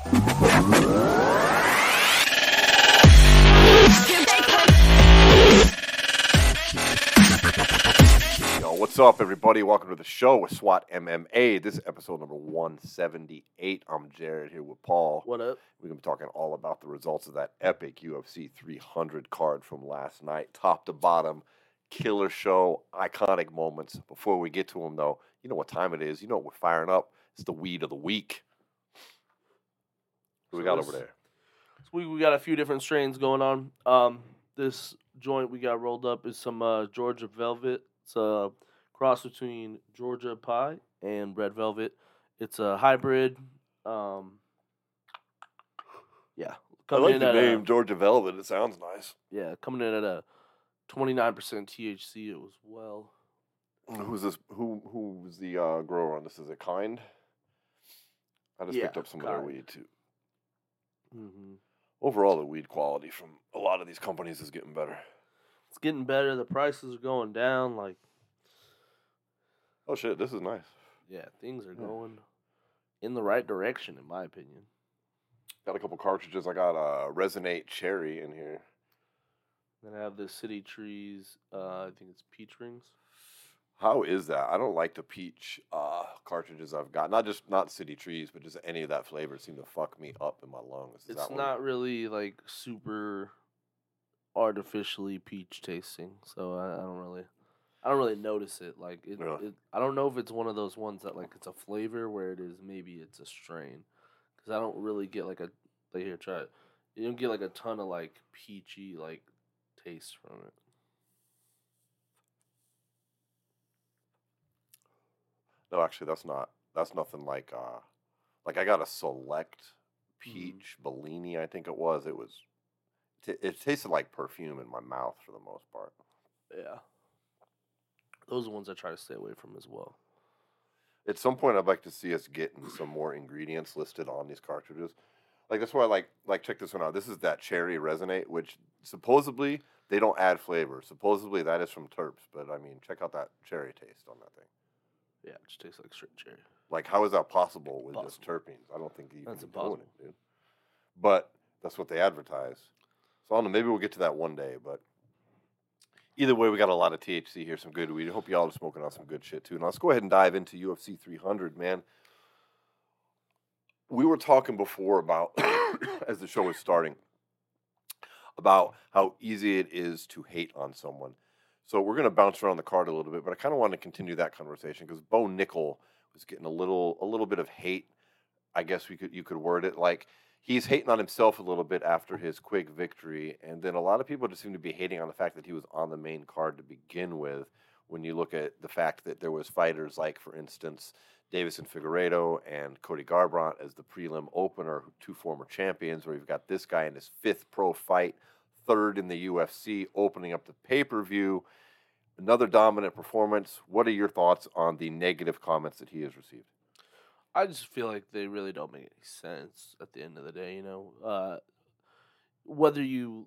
Yo, what's up, everybody? Welcome to the show with SWAT MMA. This is episode number 178. I'm Jared here with Paul. What up? We're going to be talking all about the results of that epic UFC 300 card from last night, top to bottom. Killer show, iconic moments. Before we get to them, though, you know what time it is. You know what we're firing up. It's the weed of the week. What we got over there? This week we got a few different strains going on. This joint we got rolled up is some Georgia Velvet. It's a cross between Georgia Pie and Red Velvet. It's a hybrid. Yeah. I like the name Georgia Velvet. It sounds nice. Yeah, coming in at a 29% THC. It was well. Who's this? Who was the grower on this? Is it Kind? I just picked up some of their weed too. Mm-hmm. Overall, the weed quality from a lot of these companies is getting better. It's getting better. The prices are going down. Like, oh shit, this is nice. Yeah, things are going in the right direction, in my opinion. Got a couple cartridges. I got a Resonate Cherry in here. Then I have the City Trees. I think it's peach rings. How is that? I don't like the peach cartridges I've got. Not City Trees, but just any of that flavor seem to fuck me up in my lungs. It's not really like super artificially peach tasting, so I don't really notice it. Like I don't know if it's one of those ones that like it's a flavor where it is maybe it's a strain, because I don't really get like here, try it. You don't get like a ton of like peachy like taste from it. No, actually, that's nothing like I got a Select Peach Bellini, I think it was. It tasted like perfume in my mouth for the most part. Yeah. Those are ones I try to stay away from as well. At some point, I'd like to see us getting some more ingredients listed on these cartridges. Like, that's why I like check this one out. This is that Cherry Resonate, which supposedly they don't add flavor. Supposedly that is from terps, but I mean, check out that cherry taste on that thing. Yeah, it just tastes like straight cherry. Like, how is that possible with just terpenes? I don't think you can be doing it, dude. But that's what they advertise. So I don't know. Maybe we'll get to that one day. But either way, we got a lot of THC here, some good weed. I hope y'all are smoking on some good shit too. Now let's go ahead and dive into UFC 300, man. We were talking before about, as the show was starting, about how easy it is to hate on someone. So we're going to bounce around the card a little bit, but I kind of want to continue that conversation because Bo Nickel was getting a little bit of hate. I guess you could word it like he's hating on himself a little bit after his quick victory, and then a lot of people just seem to be hating on the fact that he was on the main card to begin with. When you look at the fact that there was fighters like, for instance, Davison Figueiredo and Cody Garbrandt as the prelim opener, two former champions, where you've got this guy in his fifth pro fight, third in the UFC, opening up the pay-per-view. Another dominant performance. What are your thoughts on the negative comments that he has received? I just feel like they really don't make any sense at the end of the day, you know. Whether you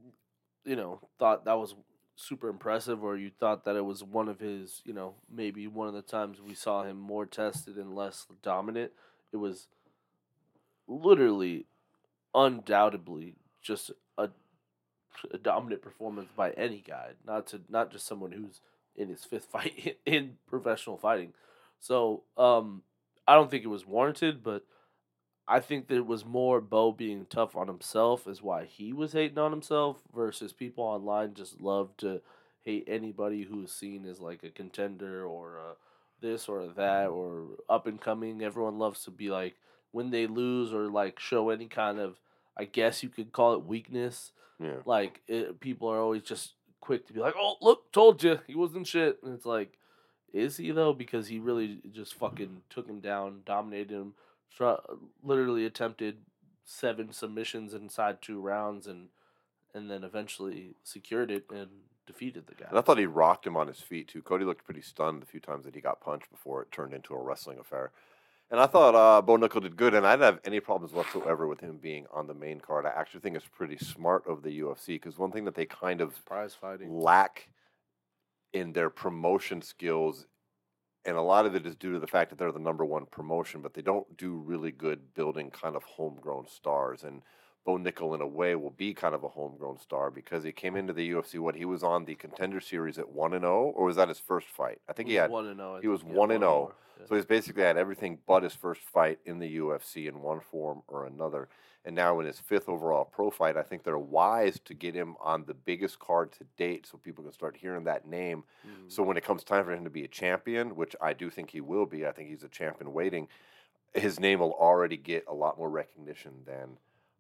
thought that was super impressive or you thought that it was one of his, maybe one of the times we saw him more tested and less dominant, it was literally, undoubtedly, just a dominant performance by any guy, not just someone who's in his fifth fight in professional fighting. So I don't think it was warranted, but I think that it was more Bo being tough on himself is why he was hating on himself, versus people online just love to hate anybody who is seen as like a contender or this or that or up and coming. Everyone loves to be like, when they lose or like show any kind of, I guess you could call it weakness. Yeah. Like people are always just quick to be like, "Oh, look, told you he wasn't shit." And it's like, is he though? Because he really just fucking took him down, dominated him, literally attempted 7 submissions inside 2 rounds, and then eventually secured it and defeated the guy. And I thought he rocked him on his feet too. Cody looked pretty stunned the few times that he got punched before it turned into a wrestling affair. And I thought Bo Nickel did good, and I didn't have any problems whatsoever with him being on the main card. I actually think it's pretty smart of the UFC, because one thing that they kind of prize fighting lack in their promotion skills and a lot of it is due to the fact that they're the number one promotion, but they don't do really good building kind of homegrown stars. And Bo Nickel, in a way, will be kind of a homegrown star because he came into the UFC. He was on the Contender Series at 1-0, or was that his first fight? I think he had 1-0. He was 1-0, so he's basically had everything but his first fight in the UFC in one form or another. And now in his fifth overall pro fight, I think they're wise to get him on the biggest card to date so people can start hearing that name. So when it comes time for him to be a champion, which I do think he will be, I think he's a champion waiting, his name will already get a lot more recognition than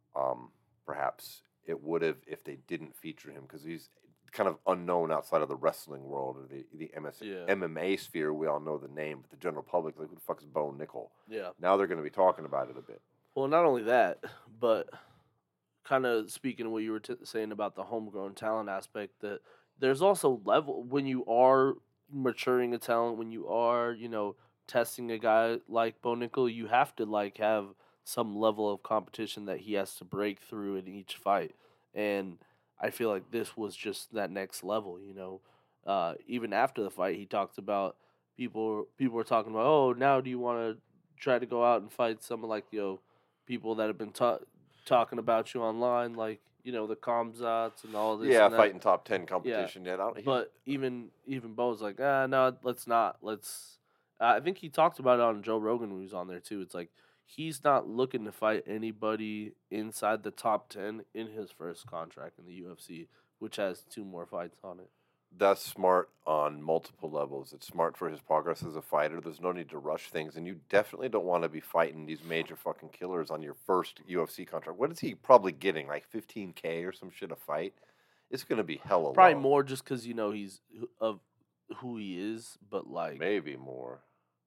perhaps it would have if they didn't feature him, because he's kind of unknown outside of the wrestling world or the MMA sphere. We all know the name, but the general public, like, who the fuck is Bo Nickel? Yeah. Now they're going to be talking about it a bit. Well, not only that, but kind of speaking of what you were saying about the homegrown talent aspect, that there's also level when you are maturing a talent, when you are, testing a guy like Bo Nickel, you have to have some level of competition that he has to break through in each fight. And I feel like this was just that next level, Even after the fight, he talked about people were talking about, oh, now do you want to try to go out and fight someone like, people that have been talking about you online, like, the Kamzats and all this. Yeah, and fighting top 10 competition. Yeah, but even Bo's like, no, let's not. I think he talked about it on Joe Rogan when he was on there too. It's like he's not looking to fight anybody inside the top 10 in his first contract in the UFC, which has 2 more fights on it. That's smart on multiple levels. It's smart for his progress as a fighter. There's no need to rush things, and you definitely don't want to be fighting these major fucking killers on your first UFC contract. What is he probably getting, like $15K or some shit a fight? It's going to be hella Probably low. more just because, he's of who he is, but maybe more.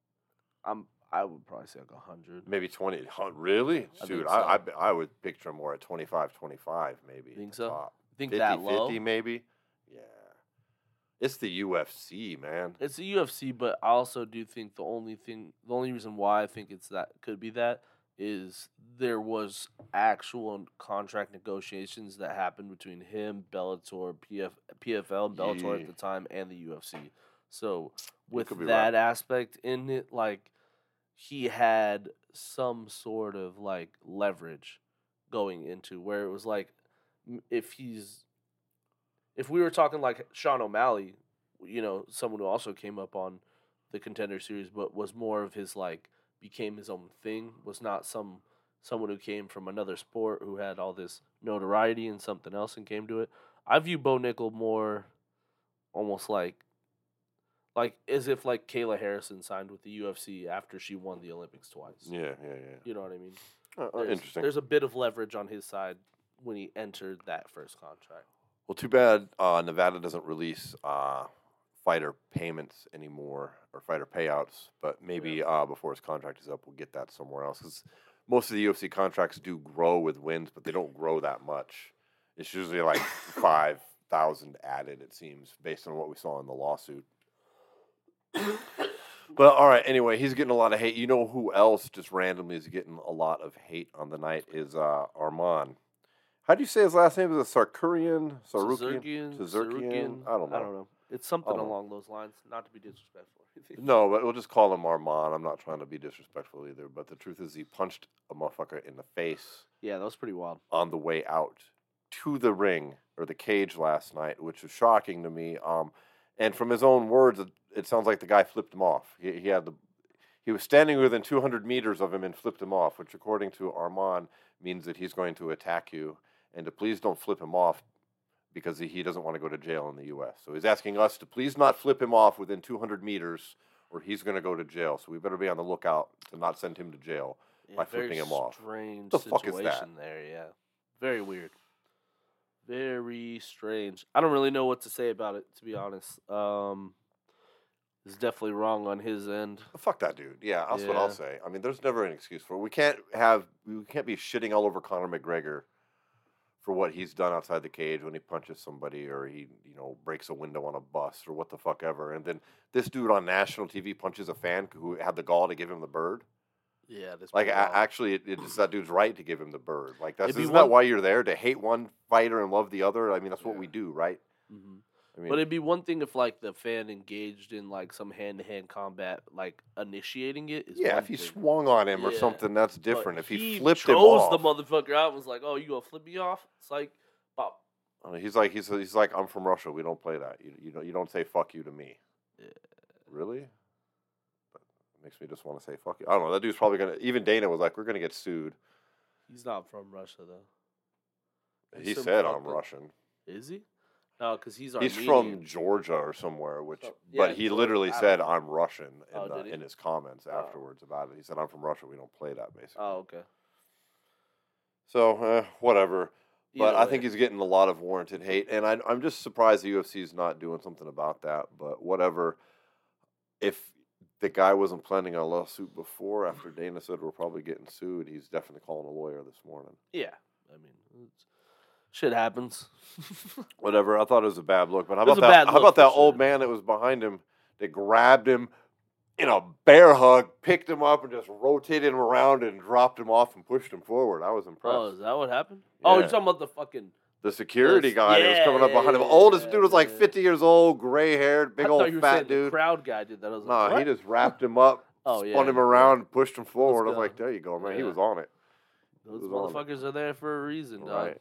I would probably say like 100. Maybe 20. Really? Dude, I would picture him more at 25, maybe. Think so? Top. Think 50, that low? 50 maybe? Yeah. It's the UFC, man. It's the UFC, but I also do think the only reason why I think could be that is there was actual contract negotiations that happened between him, Bellator, PFL, and Bellator at the time, and the UFC. So with that aspect in it, he had some sort of leverage going into where it was if we were talking like Sean O'Malley, someone who also came up on the Contender Series, but was more of his became his own thing, was not someone who came from another sport who had all this notoriety and something else and came to it. I view Bo Nickel more almost like as if Kayla Harrison signed with the UFC after she won the Olympics twice. Yeah. You know what I mean? Interesting. There's a bit of leverage on his side when he entered that first contract. Well, too bad Nevada doesn't release fighter payments anymore or fighter payouts, but maybe before his contract is up, we'll get that somewhere else. Because most of the UFC contracts do grow with wins, but they don't grow that much. It's usually like 5,000 added, it seems, based on what we saw in the lawsuit. But all right, anyway, he's getting a lot of hate. You know who else just randomly is getting a lot of hate on the night is Arman. How do you say his last name? Is it Sarkarian? Sazerkian? I don't know. It's something along those lines, not to be disrespectful. No, but we'll just call him Arman. I'm not trying to be disrespectful either, but the truth is he punched a motherfucker in the face. Yeah, that was pretty wild. On the way out to the ring or the cage last night, which was shocking to me. And from his own words, it sounds like the guy flipped him off. He was standing within 200 meters of him and flipped him off, which according to Arman means that he's going to attack you. And to please don't flip him off because he doesn't want to go to jail in the U.S. So he's asking us to please not flip him off within 200 meters or he's going to go to jail. So we better be on the lookout to not send him to jail by flipping him off. Strange the situation fuck is that? There, yeah. Very weird. Very strange. I don't really know what to say about it, to be honest. It's definitely wrong on his end. Fuck that dude. Yeah, that's what I'll say. I mean, there's never an excuse for it. We can't be shitting all over Conor McGregor for what he's done outside the cage when he punches somebody or he, breaks a window on a bus or what the fuck ever. And then this dude on national TV punches a fan who had the gall to give him the bird. Yeah, that's actually, it's that dude's right to give him the bird. Isn't that why you're there, to hate one fighter and love the other? I mean, that's what we do, right? Mm-hmm. I mean, But it'd be one thing if like the fan engaged in like some hand-to-hand combat, like initiating it is yeah, one if he thing. swung on him or Yeah, something, that's But different. If he he flipped him chose off, the motherfucker out and was like, "Oh, you gonna flip me off?" It's like, pop. he's like, I'm from Russia. We don't play that. You don't say fuck you to me. Yeah. Really? That makes me just want to say fuck you. I don't know. That dude's probably gonna. Even Dana was like, we're gonna get sued. He's not from Russia though. He some said I'm fucked up- Russian. Is he? No, because he's He's Armenian. from Georgia or somewhere, Yeah, but he Georgia. literally I said don't- I'm Russian Oh, did he? in his comments Oh. afterwards about it. He said I'm from Russia. We don't play that basically. Oh, okay. So whatever. But Either I way. think he's getting a lot of warranted hate, and I'm just surprised the UFC's not doing something about that. But whatever. If the guy wasn't planning a lawsuit before, after Dana said we're probably getting sued, he's definitely calling a lawyer this morning. Yeah, I mean, shit happens. Whatever. I thought it was a bad look, but how It was about a that? bad How look about that for old sure. man that was behind him that grabbed him in a bear hug, picked him up, and just rotated him around and dropped him off and pushed him forward? I was impressed. Oh, is that what happened? Oh, Yeah. you're talking about the fucking. The security Yes, guy that was yeah, coming up yeah, behind him. yeah, Oldest yeah, dude was like yeah. 50 years old, gray haired, big I thought old you were fat saying dude. The crowd guy did that. I was Nah, like, he what? just wrapped him up, Oh, spun yeah, him yeah. around, pushed him forward. I was go. like, there you go, man. He Yeah. was on it. Those was on it. motherfuckers are there for a reason, dog. Right.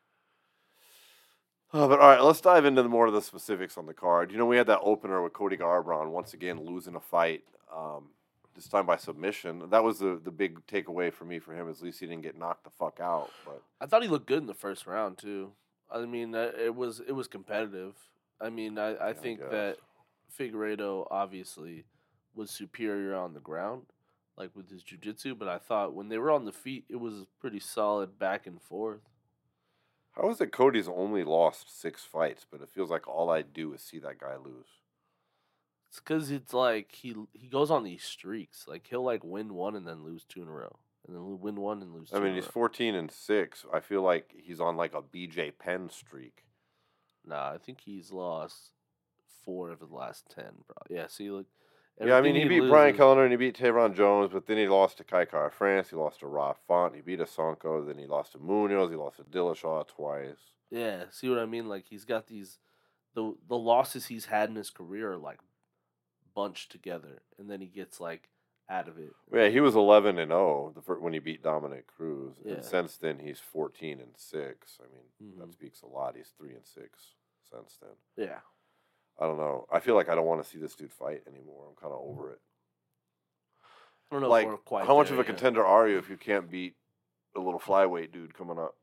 Oh, but all right, let's dive into more of the specifics on the card. You know, we had that opener with Cody Garbrandt once again losing a fight, this time by submission. That was the big takeaway for me for him. At least he didn't get knocked the fuck out. But I thought he looked good in the first round too. I mean, it was competitive. I mean, I think guess. that Figueiredo obviously was superior on the ground, like with his jiu-jitsu, but I thought when they were on the feet, it was pretty solid back and forth. how is it Cody's only lost 6 fights, but it feels like all I do is see that guy lose? It's because it's like he goes on these streaks. Like he'll like win one and then lose 2 in a row, and then win one and lose. I 2 mean, in a he's row. 14-6. I feel like he's on like a BJ Penn streak. Nah, I think he's lost 4 of the last 10. Bro. Yeah, see, look. Yeah, I mean, he beat Brian Kellner and he beat Tayron Jones, but then he lost to Kai Kara France. He lost to Rob Font. He beat Asonko. Then he lost to Munoz. He lost to Dillashaw twice. Yeah, see what I mean? Like he's got these, the losses he's had in his career are like bunched together, and then he gets like out of it. Yeah, he was 11-0 when he beat Dominic Cruz, Yeah. and since then he's 14-6. I mean, that Mhm. speaks a lot. He's 3-6 since then. Yeah, I don't know. I feel like I don't want to see this dude fight anymore. I'm kind of over it. I don't know Like, if we're quite how much there of a yet. contender are you if you can't beat a little flyweight dude coming up?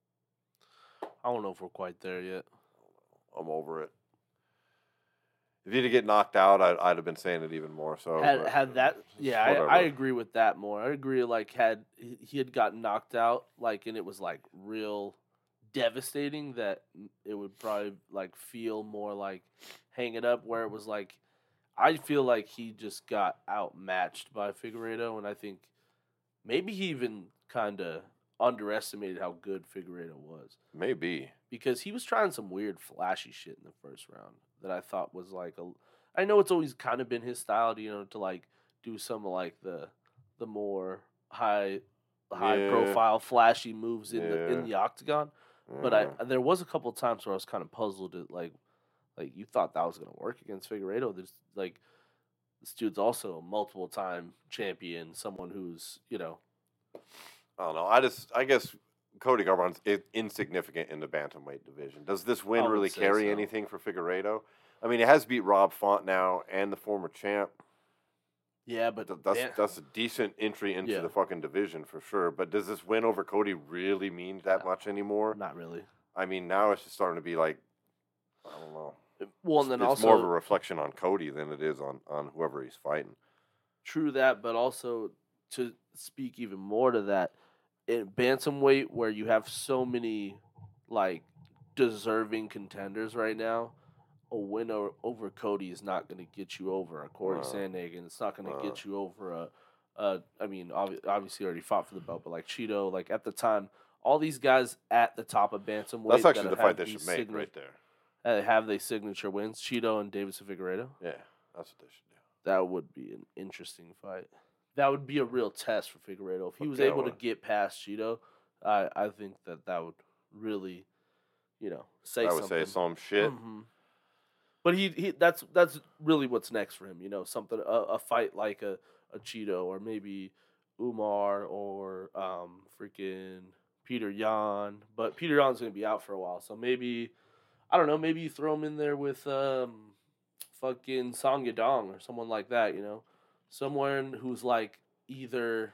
I don't know if we're quite there yet. I'm over it. If he'd get knocked out, I'd have been saying it even more so. but Had that, yeah, I whatever. agree with that more. I agree. Like had he had gotten knocked out, like, and it was like real devastating, that it would probably like feel more like hang it up. Where it was like, I feel like he just got outmatched by Figueiredo, and I think maybe he even kind of underestimated how good Figueiredo was, Maybe. because he was trying some weird flashy shit in the first round that I thought was like I know it's always kind of been his style, to like do some of like the more high Yeah. profile flashy moves in Yeah. the octagon, but there was a couple of times where I was kind of puzzled at like you thought that was going to work against Figueiredo. There's like, this dude's also a multiple time champion, someone who's, I don't know. I guess Cody Garbrandt's insignificant in the bantamweight division. Does this win I would really say carry so. anything for Figueiredo? I mean, it has beat Rob Font now and the former champ. yeah, but That's a decent entry into Yeah. the fucking division for sure. But does this win over Cody really mean that much anymore? not really. I mean, now it's just starting to be like, I don't know. Well, and then it's also more of a reflection on Cody than it is on whoever he's fighting. true that, but also to speak even more to that, in bantamweight where you have so many like deserving contenders right now, a win over Cody is not going to get you over a Corey No. Sandhagen. It's not going to No. get you over I mean, obviously already fought for the belt, but like Cheeto, like at the time, all these guys at the top of bantamweight. That's actually that the have fight they these should make right there. have they signature wins, Cheeto and Davidson Figueiredo. Yeah, that's what they should do. That would be an interesting fight. That would be a real test for Figueiredo. If he Fuck was yeah, able to would. get past Cheeto, I think that would really, say I something. would say some shit. Mhm. But he that's really what's next for him. You know, something a fight like a Cheeto or maybe Umar or freaking Peter Yan. But Peter Yan's gonna be out for a while, so maybe I don't know. Maybe you throw him in there with fucking Song Yadong or someone like that. You know, someone who's like either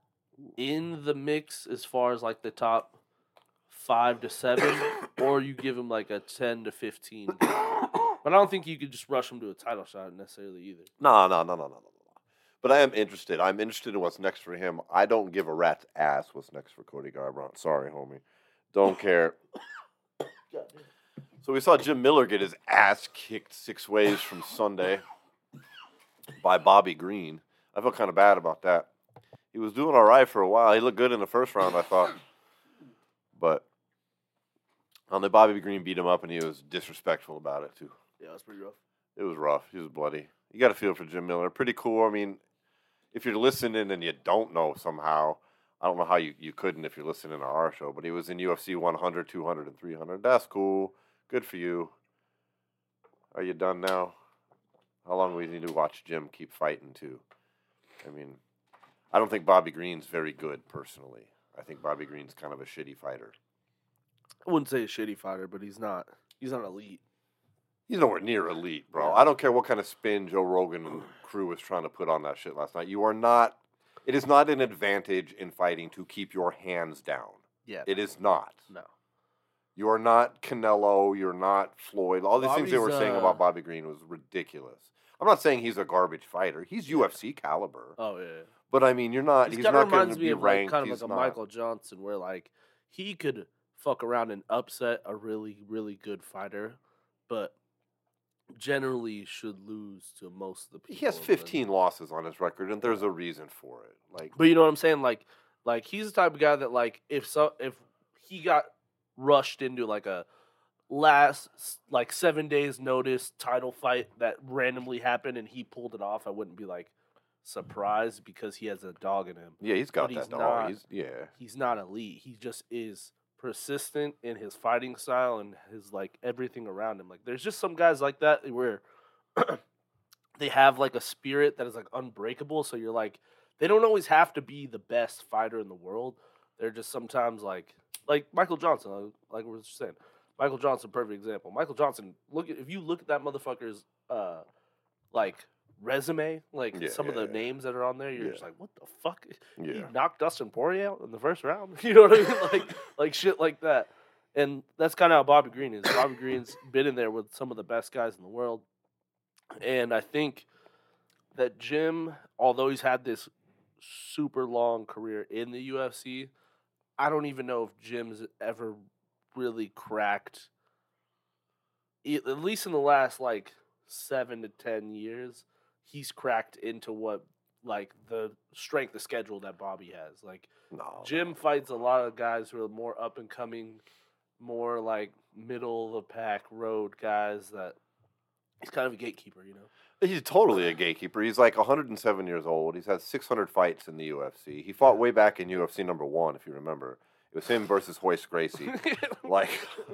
in the mix as far as like the top 5 to 7, or you give him like a 10 to 15. But I don't think you could just rush him to a title shot necessarily either. No. But I am interested. I'm interested in what's next for him. I don't give a rat's ass what's next for Cody Garbrandt. Sorry, homie. Don't care. So we saw Jim Miller get his ass kicked 6 ways from Sunday by Bobby Green. I felt kind of bad about that. He was doing all right for a while. He looked good in the first round, I thought. But the Bobby Green beat him up, and he was disrespectful about it, too. Yeah, it was pretty rough. It was rough. He was bloody. You got to feel for Jim Miller. Pretty cool. I mean, if you're listening and you don't know somehow, I don't know how you couldn't if you're listening to our show, but he was in UFC 100, 200, and 300. That's cool. Good for you. Are you done now? How long do we need to watch Jim keep fighting, too? I mean, I don't think Bobby Green's very good, personally. I think Bobby Green's kind of a shitty fighter. I wouldn't say a shitty fighter, but he's not elite. He's nowhere near elite, bro. I don't care what kind of spin Joe Rogan and crew was trying to put on that shit last night. You are not. It is not an advantage in fighting to keep your hands down. Yeah. It is not. No. You are not Canelo. You're not Floyd. All these things they were Bobby's, saying about Bobby Green was ridiculous. I'm not saying he's a garbage fighter. He's UFC caliber. Oh, yeah. But, I mean, you're not. He's He's kind of not going reminds to me be of ranked. like, kind of He's like a not. Michael Johnson where, like, he could fuck around and upset a really, really good fighter, but generally should lose to most of the people. He has 15 losses on his record, and there's a reason for it. Like, But you know what I'm saying? Like he's the type of guy that like if he got rushed into like a last like 7 days notice title fight that randomly happened and he pulled it off, I wouldn't be like surprised because he has a dog in him. yeah, he's got But that he's dog. not- He's not elite. He just is persistent in his fighting style and his like everything around him. Like there's just some guys like that where they have like a spirit that is like unbreakable. So you're like, they don't always have to be the best fighter in the world. They're just sometimes like Michael Johnson, like we were just saying. Michael Johnson, perfect example. Michael Johnson, if you look at that motherfucker's like resume, like some of the names that are on there, you're just like, what the fuck? Yeah. He knocked Dustin Poirier out in the first round. You know what I mean? Like shit like that. And that's kind of how Bobby Green is. Bobby Green's been in there with some of the best guys in the world. And I think that Jim, although he's had this super long career in the UFC, I don't even know if Jim's ever really cracked, at least in the last like 7 to 10 years, he's cracked into what like the strength of schedule that Bobby has. Like Jim fights a lot of guys who are more up and coming, more like middle of the pack road guys that he's kind of a gatekeeper, you know? He's totally a gatekeeper. He's like 107 years old. He's had 600 fights in the UFC. He fought way back in UFC number 1, if you remember. It was him versus Hoist Gracie. Like,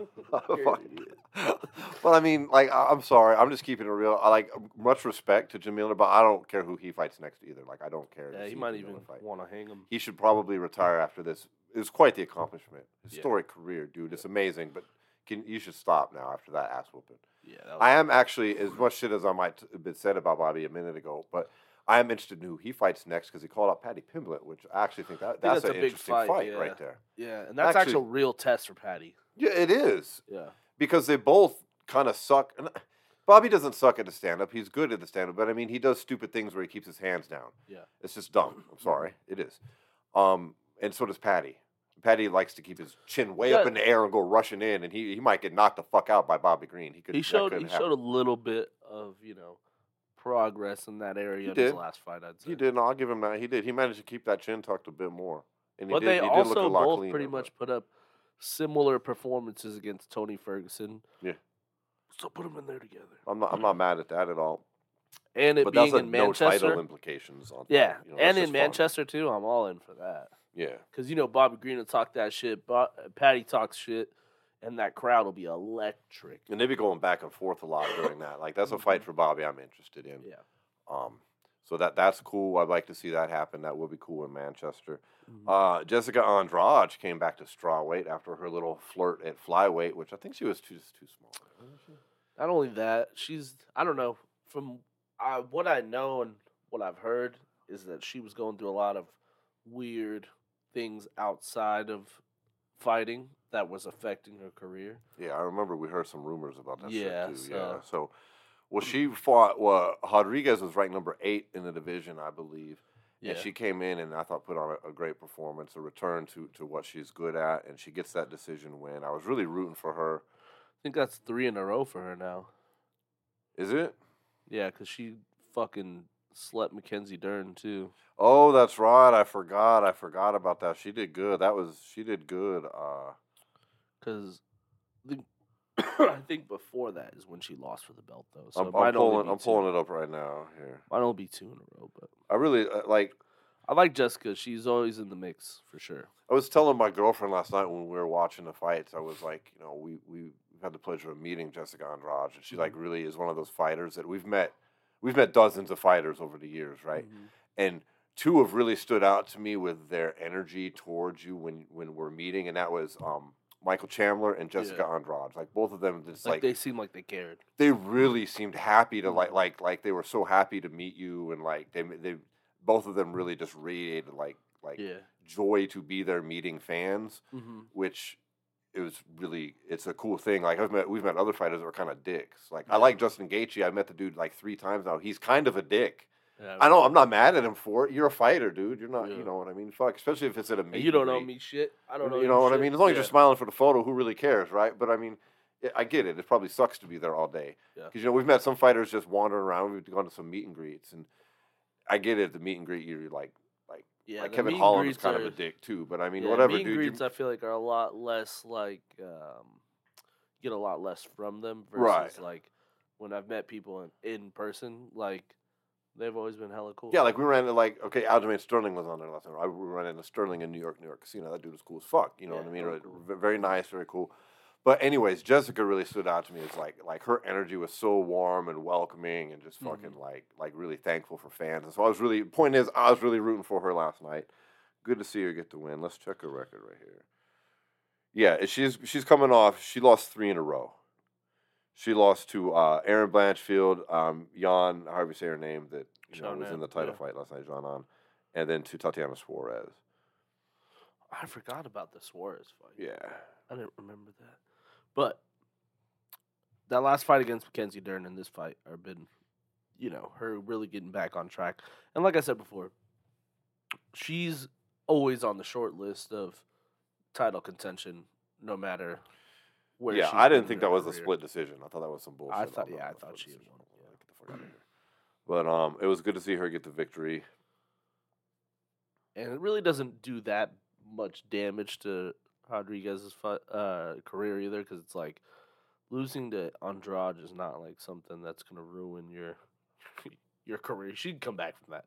but I mean, like, I'm sorry. I'm just keeping it real. I like much respect to Jim Miller, but I don't care who he fights next either. Like, I don't care. Yeah, he might even want to hang him. He should probably retire after this. It was quite the accomplishment. Historic career, dude. It's amazing, but you should stop now after that ass whooping. Yeah, I am actually, as much shit as I might have been said about Bobby a minute ago, but I am interested in who he fights next because he called out Paddy Pimblett, which I actually think that's an a big interesting fight right there. Yeah, and that's actually a real test for Paddy. Yeah, it is. Yeah. Because they both kind of suck. And Bobby doesn't suck at the stand-up. He's good at the stand-up, but I mean, he does stupid things where he keeps his hands down. Yeah. It's just dumb. I'm sorry. It is. And so does Paddy. Paddy likes to keep his chin way up in the air and go rushing in, and he might get knocked the fuck out by Bobby Green. He showed a little bit of, progress in that area in his last fight, I'd say. He did. No, I'll give him that. He did. He managed to keep that chin tucked a bit more. And but they also both pretty much put up similar performances against Tony Ferguson. Yeah. So put them in there together. I'm not mad at that at all. And it being in Manchester. No title implications on yeah, and in Manchester too. I'm all in for that. Yeah. Because Bobby Green will talk that shit. Paddy talks shit. and that crowd will be electric. And they be going back and forth a lot during that. Like that's a fight for Bobby I'm interested in. Yeah. So that's cool. I'd like to see that happen. That would be cool in Manchester. Mhm. Jessica Andrade came back to strawweight after her little flirt at flyweight, which I think she was too small. Wasn't she? Not only that, I don't know, from what I know and what I've heard is that she was going through a lot of weird things outside of fighting that was affecting her career. Yeah, I remember we heard some rumors about that Yeah, shit too. so- Yeah, so well, she fought. Well, Rodriguez was ranked number 8 in the division, I believe. Yeah. And she came in and I thought put on a great performance, a return to what she's good at, and she gets that decision win. I was really rooting for her. I think that's 3 in a row for her now. Is it? Yeah, because she fucking slept Mackenzie Dern, too. Oh, that's right. I forgot about that. She did good. She did good. Because I think before that is when she lost for the belt, though. So I'm it might only pulling. be I'm two. pulling it up right now. Here, Might only be 2 in a row, but I really like. I like Jessica. She's always in the mix for sure. I was telling my girlfriend last night when we were watching the fights. I was like, we've had the pleasure of meeting Jessica Andrade, and she like really is one of those fighters that we've met. We've met dozens of fighters over the years, right? Mhm. And 2 have really stood out to me with their energy towards you when we're meeting, and that was Michael Chandler and Jessica Andrade. Like both of them, just Like they seem like they cared. they really seemed happy to like they were so happy to meet you, and like they both of them really just radiated like Yeah. joy to be there meeting fans, Mm-hmm. which it's a cool thing. Like we've met other fighters that were kind of dicks. Like I Yeah. like Justin Gaethje. I met the dude like 3 times now. He's kind of a dick. Yeah, I know. I'm not mad at him for it. You're a fighter, dude. You're not. Yeah. You know what I mean? Fuck. Especially if it's at a meet. And you don't and know greet. me shit. I don't know You know what I shit. mean? As long as Yeah. you're smiling for the photo, who really cares, right? But I mean, I get it. It probably sucks to be there all day. Yeah. Because we've met some fighters just wandering around. We've gone to some meet and greets, and I get it. The meet and greet, you're like Yeah, like the Kevin meet and Holland is greets kind of are- a dick too. But I mean, yeah, whatever, meet and dude. greets, I feel like are a lot less like get a lot less from them versus Right. like when I've met people in person, like they've always been hella cool. Yeah, like we ran into Aljamain Sterling was on there last time. We ran into Sterling in New York Casino. That dude was cool as fuck. You know Yeah, what I mean? really cool. Very nice, very cool. But anyways, Jessica really stood out to me. It's like her energy was so warm and welcoming, and just fucking like really thankful for fans. And so I was really rooting for her last night. Good to see her get the win. Let's check her record right here. Yeah, she's coming off. She lost 3 in a row. She lost to Erin Blanchfield, Jan, however you say her name, that was in the title fight last night, Jan, and then to Tatiana Suarez. I forgot about the Suarez fight. Yeah. I didn't remember that. But that last fight against Mackenzie Dern and this fight have been, her really getting back on track. And like I said before, she's always on the short list of title contention, no matter where. Yeah, she's I been didn't in think her that was a career. split decision. I thought that was some bullshit. I thought I'm not I a thought split she had decision. won. Get the fuck out of here. But it was good to see her get the victory. And it really doesn't do that much damage to Rodriguez's career either, because it's like losing to Andrade is not like something that's gonna ruin your career. She'd come back from that.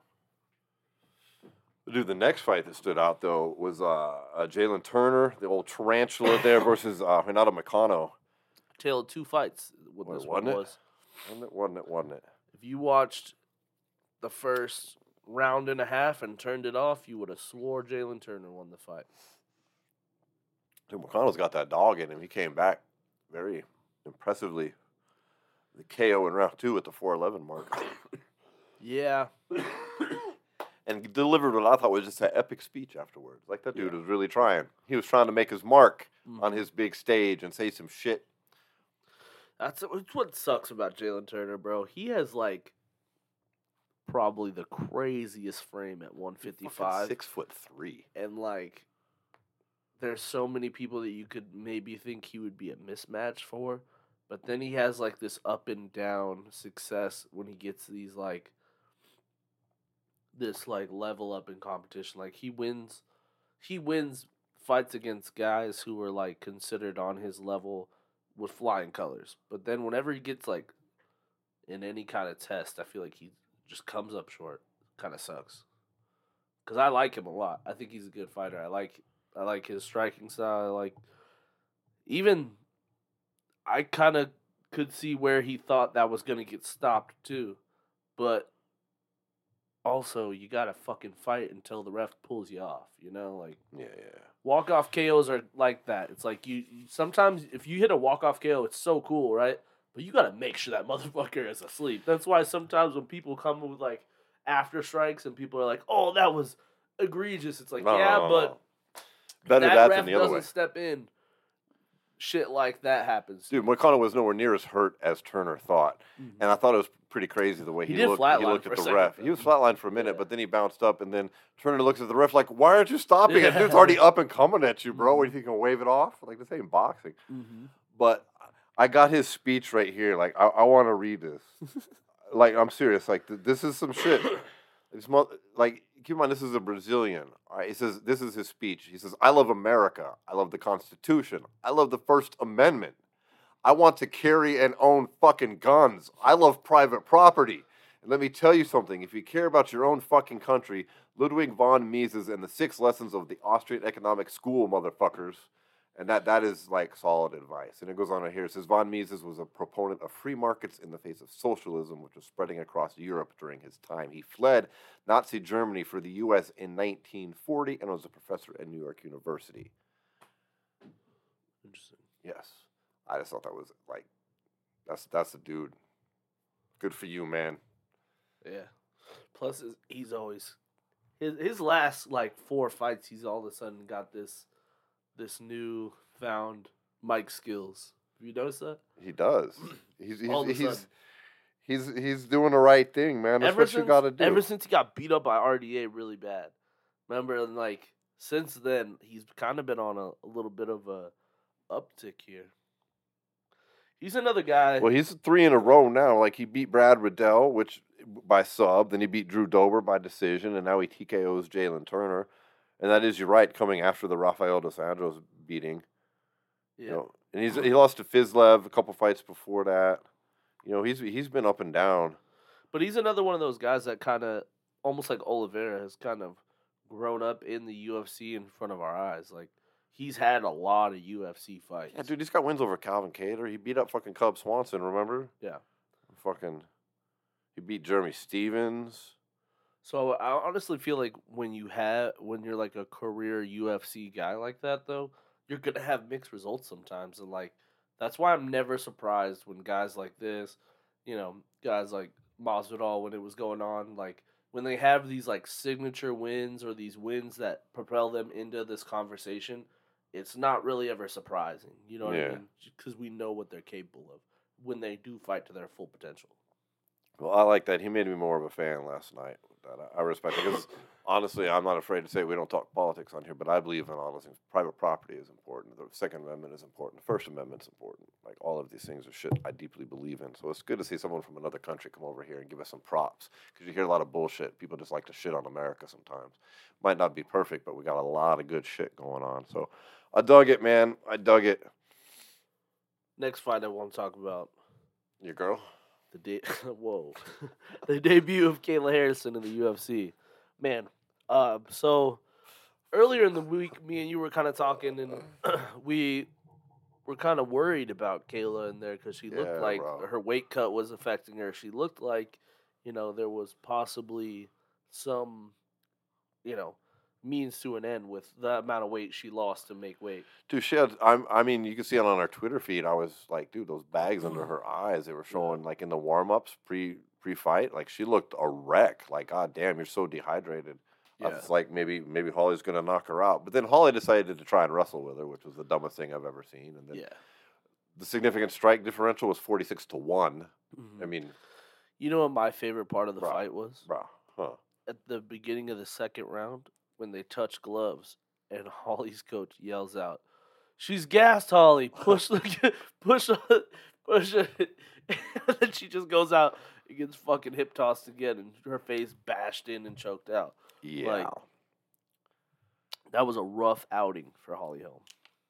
Dude, the next fight that stood out though was Jalen Turner, the old tarantula there, versus Renato Moicano. Tale of 2 fights. What Wait, this one wasn't it? was. Wasn't it? If you watched the first round and a half and turned it off, you would have swore Jalen Turner won the fight. Dude, McConnell's got that dog in him. He came back very impressively. The KO in round 2 at the 4:11 mark. Yeah. And delivered what I thought was just an epic speech afterwards. Like that dude Yeah. was really trying. He was trying to make his mark on Mhm. his big stage and say some shit. That's what sucks about Jalen Turner, bro. He has like probably the craziest frame at 155. 6'3". And like there's so many people that you could maybe think he would be a mismatch for, but then he has like this up and down success when he gets these like this like level up in competition. Like he wins fights against guys who are like considered on his level with flying colors. But then whenever he gets like in any kind of test, I feel like he just comes up short. Kind of sucks. Cuz I like him a lot. I think he's a good fighter. I like his striking style. even I kind of could see where he thought that was going to get stopped too. But also, you got to fucking fight until the ref pulls you off, you know? Like, Yeah. walk-off KOs are like that. It's like you sometimes, if you hit a walk-off KO, it's so cool, right? But you got to make sure that motherfucker is asleep. That's why sometimes when people come with, like, after strikes and people are like, oh, that was egregious. It's like, but better that that ref than the other way. doesn't step in, shit like that happens. Dude, Moicano was nowhere near as hurt as Turner thought. Mm-hmm. And I thought it was pretty crazy the way he looked at the ref. He was flatlined for a minute, but then he bounced up, and then Turner looks at the ref like, why aren't you stopping it? Dude's already up and coming at you, bro. What do you think, you can wave it off? Like, this ain't boxing. Mm-hmm. But I got his speech right here. Like, I want to read this. Like, I'm serious. Like, this is some shit. Like, keep in mind, this is a Brazilian. All right, he says, this is his speech. He says, I love America. I love the Constitution. I love the First Amendment. I want to carry and own fucking guns. I love private property. And let me tell you something. If you care about your own fucking country, Ludwig von Mises and the 6 lessons of the Austrian economic school, motherfuckers. And that is like solid advice. And it goes on right here. It says Von Mises was a proponent of free markets in the face of socialism, which was spreading across Europe during his time. He fled Nazi Germany for the U.S. in 1940 and was a professor at New York University. Interesting. Yes. I just thought that was like, that's a dude. Good for you, man. Yeah. Plus, he's always his last like 4 fights. He's all of a sudden got this new found mic skills. Have you noticed that? He does. He's doing the right thing, man. That's what you got to do. Ever since he got beat up by RDA really bad, remember? And like since then, he's kind of been on a little bit of a uptick here. He's another guy. Well, he's 3 in a row now. Like, he beat Brad Riddell, which by sub. Then he beat Drew Dober by decision, and now he TKOs Jalen Turner. And that is, you're right, coming after the Rafael dos Anjos beating. Yeah. You know, and he lost to Fizlev a couple fights before that. You know, he's been up and down. But he's another one of those guys that kind of, almost like Oliveira, has kind of grown up in the UFC in front of our eyes. Like, he's had a lot of UFC fights. Yeah, dude, he's got wins over Calvin Kattar. He beat up fucking Cub Swanson, remember? Yeah. He beat Jeremy Stevens. So I honestly feel like when you're like a career UFC guy like that, though, you're gonna have mixed results sometimes, and like that's why I'm never surprised when guys like this, you know, guys like Masvidal when it was going on, like when they have these like signature wins or these wins that propel them into this conversation, it's not really ever surprising. You know what I mean? Because we know what they're capable of when they do fight to their full potential. Well, I like that. He made me more of a fan last night. I respect it because, honestly, I'm not afraid to say we don't talk politics on here, but I believe in all those things. Private property is important. The Second Amendment is important. The First Amendment is important. Like, all of these things are shit I deeply believe in. So it's good to see someone from another country come over here and give us some props because you hear a lot of bullshit. People just like to shit on America sometimes. Might not be perfect, but we got a lot of good shit going on. So I dug it, man. I dug it. Next fight I want to talk about. Your girl? The debut of Kayla Harrison in the UFC. Man, so earlier in the week, me and you were kind of talking, and we were kind of worried about Kayla in there because she looked like her weight cut was affecting her. She looked like, you know, there was possibly some, you know, means to an end with the amount of weight she lost to make weight. Dude, she had, I mean, you can see it on our Twitter feed. I was like, dude, those bags under her eyes, they were showing like in the warm-ups pre-fight. Like, she looked a wreck. Like, god damn, you're so dehydrated. I was like, maybe Holly's going to knock her out. But then Holly decided to try and wrestle with her, which was the dumbest thing I've ever seen. And then the significant strike differential was 46-1. Mm-hmm. I mean, you know what my favorite part of the fight was? At the beginning of the second round, when they touch gloves, and Holly's coach yells out, "She's gassed, Holly. Push it." And then she just goes out and gets fucking hip tossed again, and her face bashed in and choked out. Yeah. Like, that was a rough outing for Holly Holm.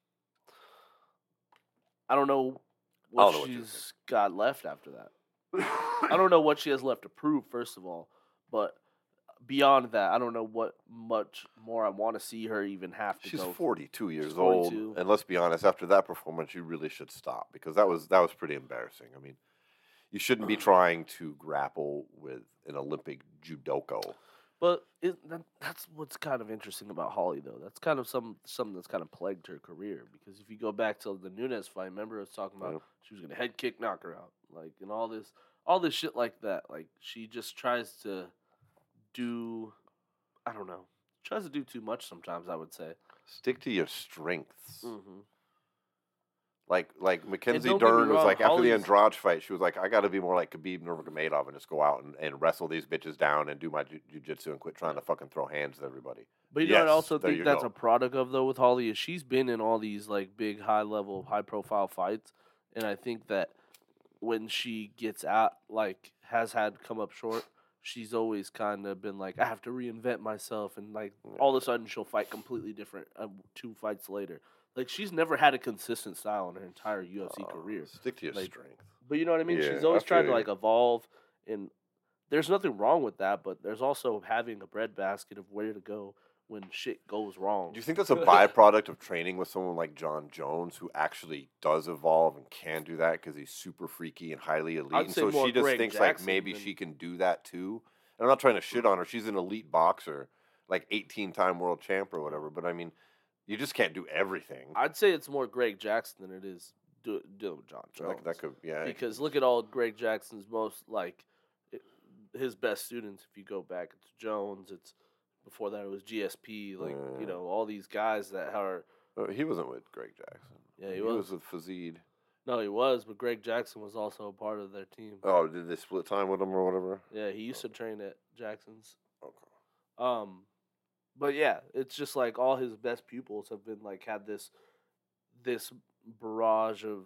I don't know what she's got left after that. I don't know what she has left to prove, first of all, but beyond that, I don't know what much more I want to see her even have to She's go. 42 years She's old, 42. and let's be honest. After that performance, you really should stop because that was pretty embarrassing. I mean, you shouldn't be trying to grapple with an Olympic judoka. But that's what's kind of interesting about Holly, though. That's kind of something that's kind of plagued her career. Because if you go back to the Nunes fight, remember I was talking about she was gonna head kick, knock her out, like, and all this shit like that. Like, she just tries to do, I don't know, tries to do too much sometimes. I would say. Stick to your strengths. Mm-hmm. Like Mackenzie don't get me Dern was wrong, like after the Holly's- Andrade fight, she was like, I got to be more like Khabib Nurmagomedov and just go out and wrestle these bitches down and do my jiu-jitsu and quit trying to fucking throw hands at everybody. But you know what I Yes, also there think you that's go. a product of, though, with Holly, is she's been in all these like big, high level, high profile fights, and I think that when she gets out, like has had come up short, she's always kind of been like, I have to reinvent myself, and like all of a sudden she'll fight completely different 2 fights later. Like, she's never had a consistent style in her entire UFC career. Stick to your Like, strength. But you know what I mean? Yeah, She's always I tried feel to you. like evolve, and there's nothing wrong with that. But there's also having a breadbasket of where to go when shit goes wrong. Do you think that's a byproduct of training with someone like John Jones, who actually does evolve and can do that because he's super freaky and highly elite? I'd And say so more she just Greg thinks like Jackson maybe than- she can do that too. And I'm not trying to shit on her. She's an elite boxer, like 18-time world champ or whatever. But I mean, you just can't do everything. I'd say it's more Greg Jackson than it is dealing with John Jones. That could, yeah. Because look at all Greg Jackson's most his best students. If you go back, it's Jones. It's before that it was GSP. Like you know all these guys that are. He wasn't with Greg Jackson. Yeah, he He was. was with Fazid. No, he was, but Greg Jackson was also a part of their team. Oh, did they split time with him or whatever? Yeah, he used to train at Jackson's. Okay. But yeah, it's just like all his best pupils have been like had this barrage of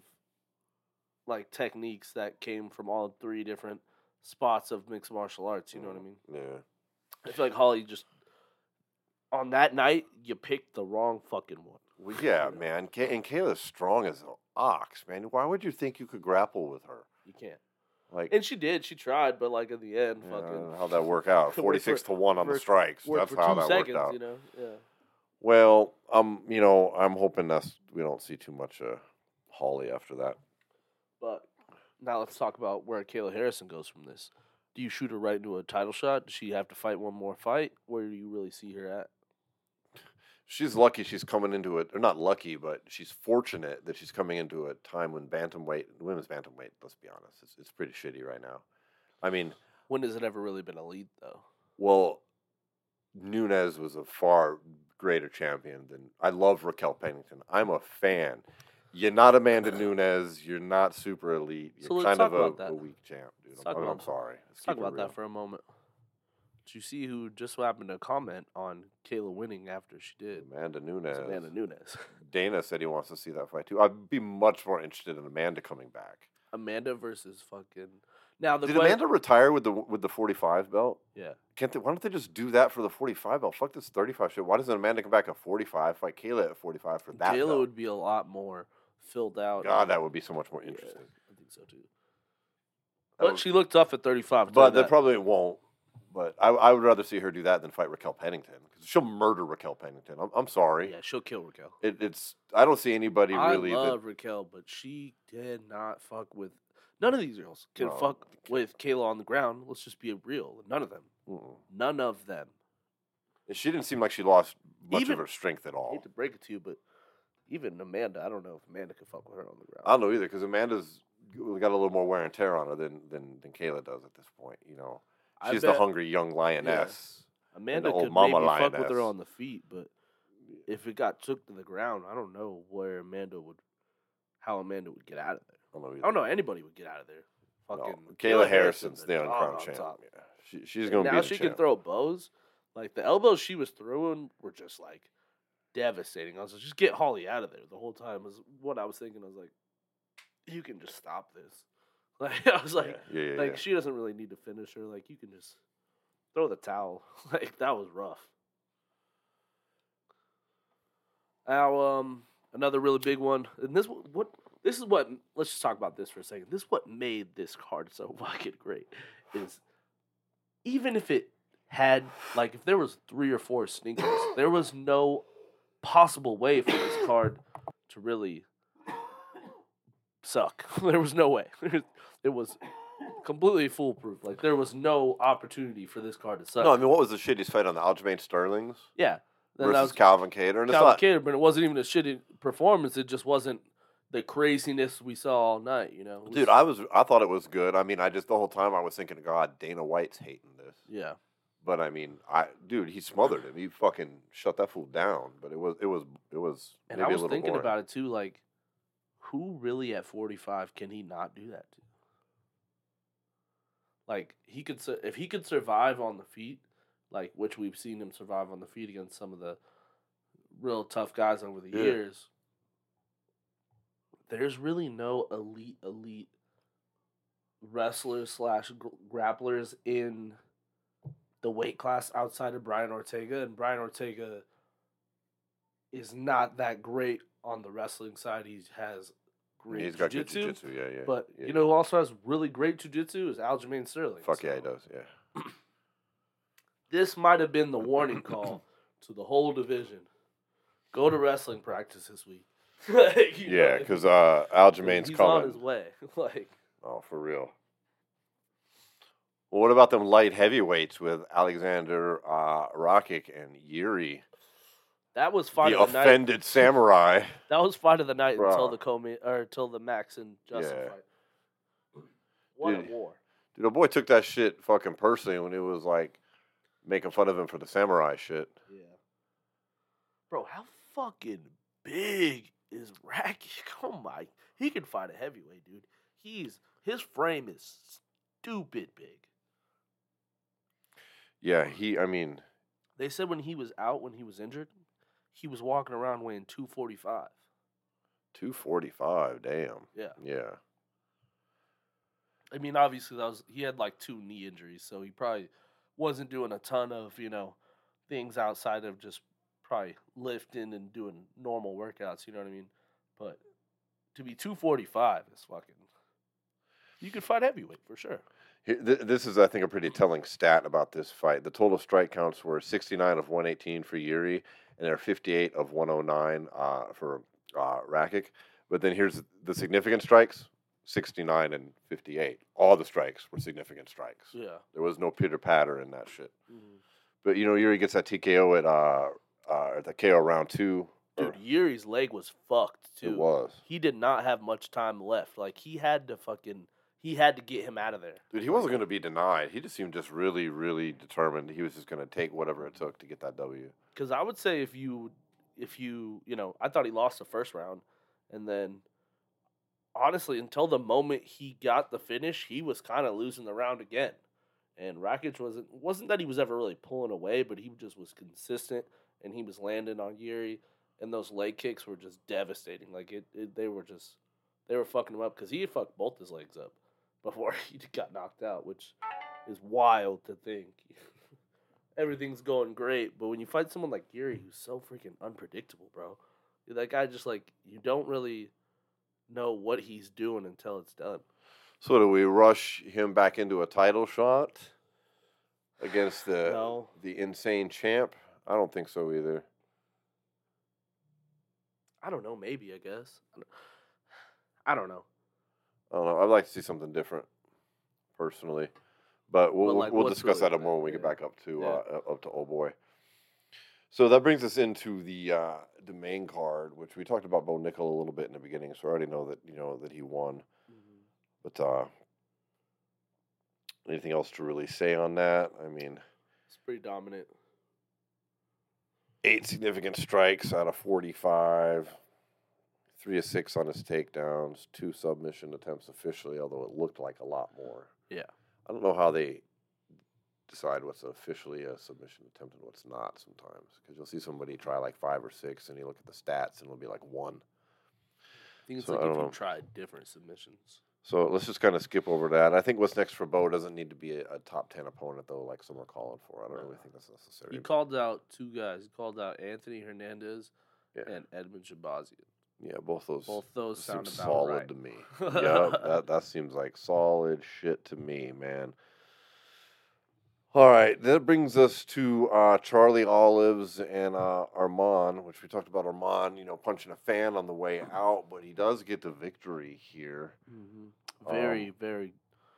like techniques that came from all 3 different spots of mixed martial arts. You know what I mean? Yeah. I feel like Holly just on that night you picked the wrong fucking one. Well, yeah, man. And Kayla's strong as an ox, man. Why would you think you could grapple with her? You can't. Like, And she did. She tried, but like in the end, yeah, I don't fucking know how'd that work out? Worked 46-1 on the worked- strikes. worked That's for how 2 that seconds. worked out. You know? Yeah. Well, I'm hoping we don't see too much Holly after that. But now let's talk about where Kayla Harrison goes from this. Do you shoot her right into a title shot? Does she have to fight one more fight? Where do you really see her at? She's lucky she's coming into it, or not lucky, but she's fortunate that she's coming into a time when women's bantamweight, let's be honest, it's pretty shitty right now. I mean, When has it ever really been elite, though? well, Nunes was a far greater champion than I love Raquel Pennington. I'm a fan. You're not Amanda Nunes. You're not super elite. You're So let's kind talk of about that. a weak champ, dude. Let's talk I'm about- sorry. Let's talk about that for a moment. Did you see who just happened to comment on Kayla winning after she did? Amanda Nunes. It's Amanda Nunes. Dana said he wants to see that fight too. I'd be much more interested in Amanda coming back. Amanda versus fucking. Now the Did Amanda retire with the 45 belt? Yeah. Why don't they just do that for the 45 belt? Fuck this 35 shit. Why doesn't Amanda come back at 45, fight Kayla at 45 for that Kayla belt? would be a lot more filled out. God, that would be so much more Yeah, interesting. I think so too. That But would- she looked tough at 35. But they probably won't. But I would rather see her do that than fight Raquel Pennington because she'll murder Raquel Pennington. I'm sorry. Yeah, she'll kill Raquel. It's I don't see anybody really I love Raquel, but she did not fuck with. None of these girls can No, fuck they can't. with Kayla on the ground. Let's just be real. None of them. Mm-mm. None of them. She didn't seem like she lost much Even- of her strength at I all. hate to break it to you, but even Amanda, I don't know if Amanda could fuck with her on the ground. I don't know either because Amanda's got a little more wear and tear on her than Kayla does at this point. You know, I she's the bet hungry young lioness. Amanda old could mama maybe fuck with her lioness. on the feet, but if it got took to the ground, I don't know how Amanda would get out of there. I don't know either. I don't know anybody would get out of there. No, Fucking Kayla Harrison's the dog uncrowned on champ. top. Yeah. She's going to be Now the she champ. can throw bows. Like the elbows she was throwing were just like devastating. I was like, just get Holly out of there. The whole time was what I was thinking. I was like, you can just stop this. Like I was like, yeah. she doesn't really need to finish her. Like you can just throw the towel. Like that was rough. Now, another really big one, and this is what. Let's just talk about this for a second. This is what made this card so fucking great. Is even if it had, like, if there was 3 or 4 sneakers, there was no possible way for this card to really suck. There was no way. It was completely foolproof. Like, there was no opportunity for this card to suck. No, I mean, what was the shittiest fight on the Aljamain Sterlings Yeah. Then versus Calvin Kattar? And it's Calvin not, Kattar, but it wasn't even a shitty performance. It just wasn't the craziness we saw all night, you know? dude. I thought it was good. I mean, the whole time I was thinking, God, Dana White's hating this. Yeah. But I mean, dude, he smothered him. He fucking shut that fool down. But it was And maybe I a was little thinking boring. about it too, like, who really at 45 can he not do that to? Like, if he could survive on the feet, like, which we've seen him survive on the feet against some of the real tough guys over the years, there's really no elite wrestlers / grapplers in the weight class outside of Brian Ortega, and Brian Ortega is not that great on the wrestling side. He has great He's got good jiu-jitsu, jiu-jitsu, yeah. but yeah. you know who also has really great jiu-jitsu is Aljamain Sterling. Fuck yeah, he does, yeah. This might have been the warning call to the whole division. Go to wrestling practice this week. Yeah, because Aljamain's he's coming. on his way. Like, oh, for real. Well, what about them light heavyweights with Alexander Rakic and Yuri? that was fight The of the night. offended samurai. That was fight of the night until Bruh. until the Max and Justin Yeah. fight. What Dude. a war! Dude, the boy took that shit fucking personally when it was like making fun of him for the samurai shit. Yeah, bro, how fucking big is Rakic? Oh my, he can fight a heavyweight, dude. His frame is stupid big. Yeah, I mean, They said when he was injured, he was walking around weighing 245. 245, damn. Yeah. Yeah. I mean, obviously he had like 2 knee injuries, so he probably wasn't doing a ton of, things outside of just probably lifting and doing normal workouts, you know what I mean? But to be 245 is fucking, you could fight heavyweight for sure. This is, I think, a pretty telling stat about this fight. The total strike counts were 69 of 118 for Yuri, and they're 58 of 109 for Rakic. But then here's the significant strikes, 69 and 58. All the strikes were significant strikes. Yeah. There was no pitter-patter in that shit. Mm-hmm. But, Yuri gets that TKO at the KO round 2. Dude, Yuri's leg was fucked, too. It was. He did not have much time left. Like, he had to get him out of there. Dude, he wasn't going to be denied. He just seemed just really, really determined. He was just going to take whatever it took to get that W. Because I would say if you, I thought he lost the first round, and then, honestly, until the moment he got the finish, he was kind of losing the round again. And Rakic wasn't that he was ever really pulling away, but he just was consistent, and he was landing on Yuri, and those leg kicks were just devastating. Like, they were fucking him up, because he had fucked both his legs up before he got knocked out, which is wild to think. Everything's going great, but when you fight someone like Yuri, who's so freaking unpredictable, bro, that guy just, like, you don't really know what he's doing until it's done. So do we rush him back into a title shot against the insane champ? I don't think so either. I don't know, maybe, I guess. I don't know. I don't know. I'd like to see something different, personally, but we'll discuss that more when we get back up to Old Boy. So that brings us into the main card, which we talked about Bo Nickel a little bit in the beginning. So I already know that he won. Mm-hmm. But anything else to really say on that? I mean, it's pretty dominant. 8 significant strikes out of 45. 3 of 6 on his takedowns, 2 submission attempts officially, although it looked like a lot more. Yeah. I don't know how they decide what's officially a submission attempt and what's not sometimes. Because you'll see somebody try like 5 or 6, and you look at the stats, and it'll be like 1. I think it's like if you tried different submissions. So let's just kind of skip over that. I think what's next for Bo doesn't need to be a top 10 opponent, though, like some are calling for. I don't really think that's necessary. He called out 2 guys. He called out Anthony Hernandez and Edmund Shabazian. Yeah, both those sound seem about solid right. to me. Yeah, that seems like solid shit to me, man. All right, that brings us to Charlie Olives and Armand, which we talked about Armand, punching a fan on the way out, but he does get the victory here. Very, very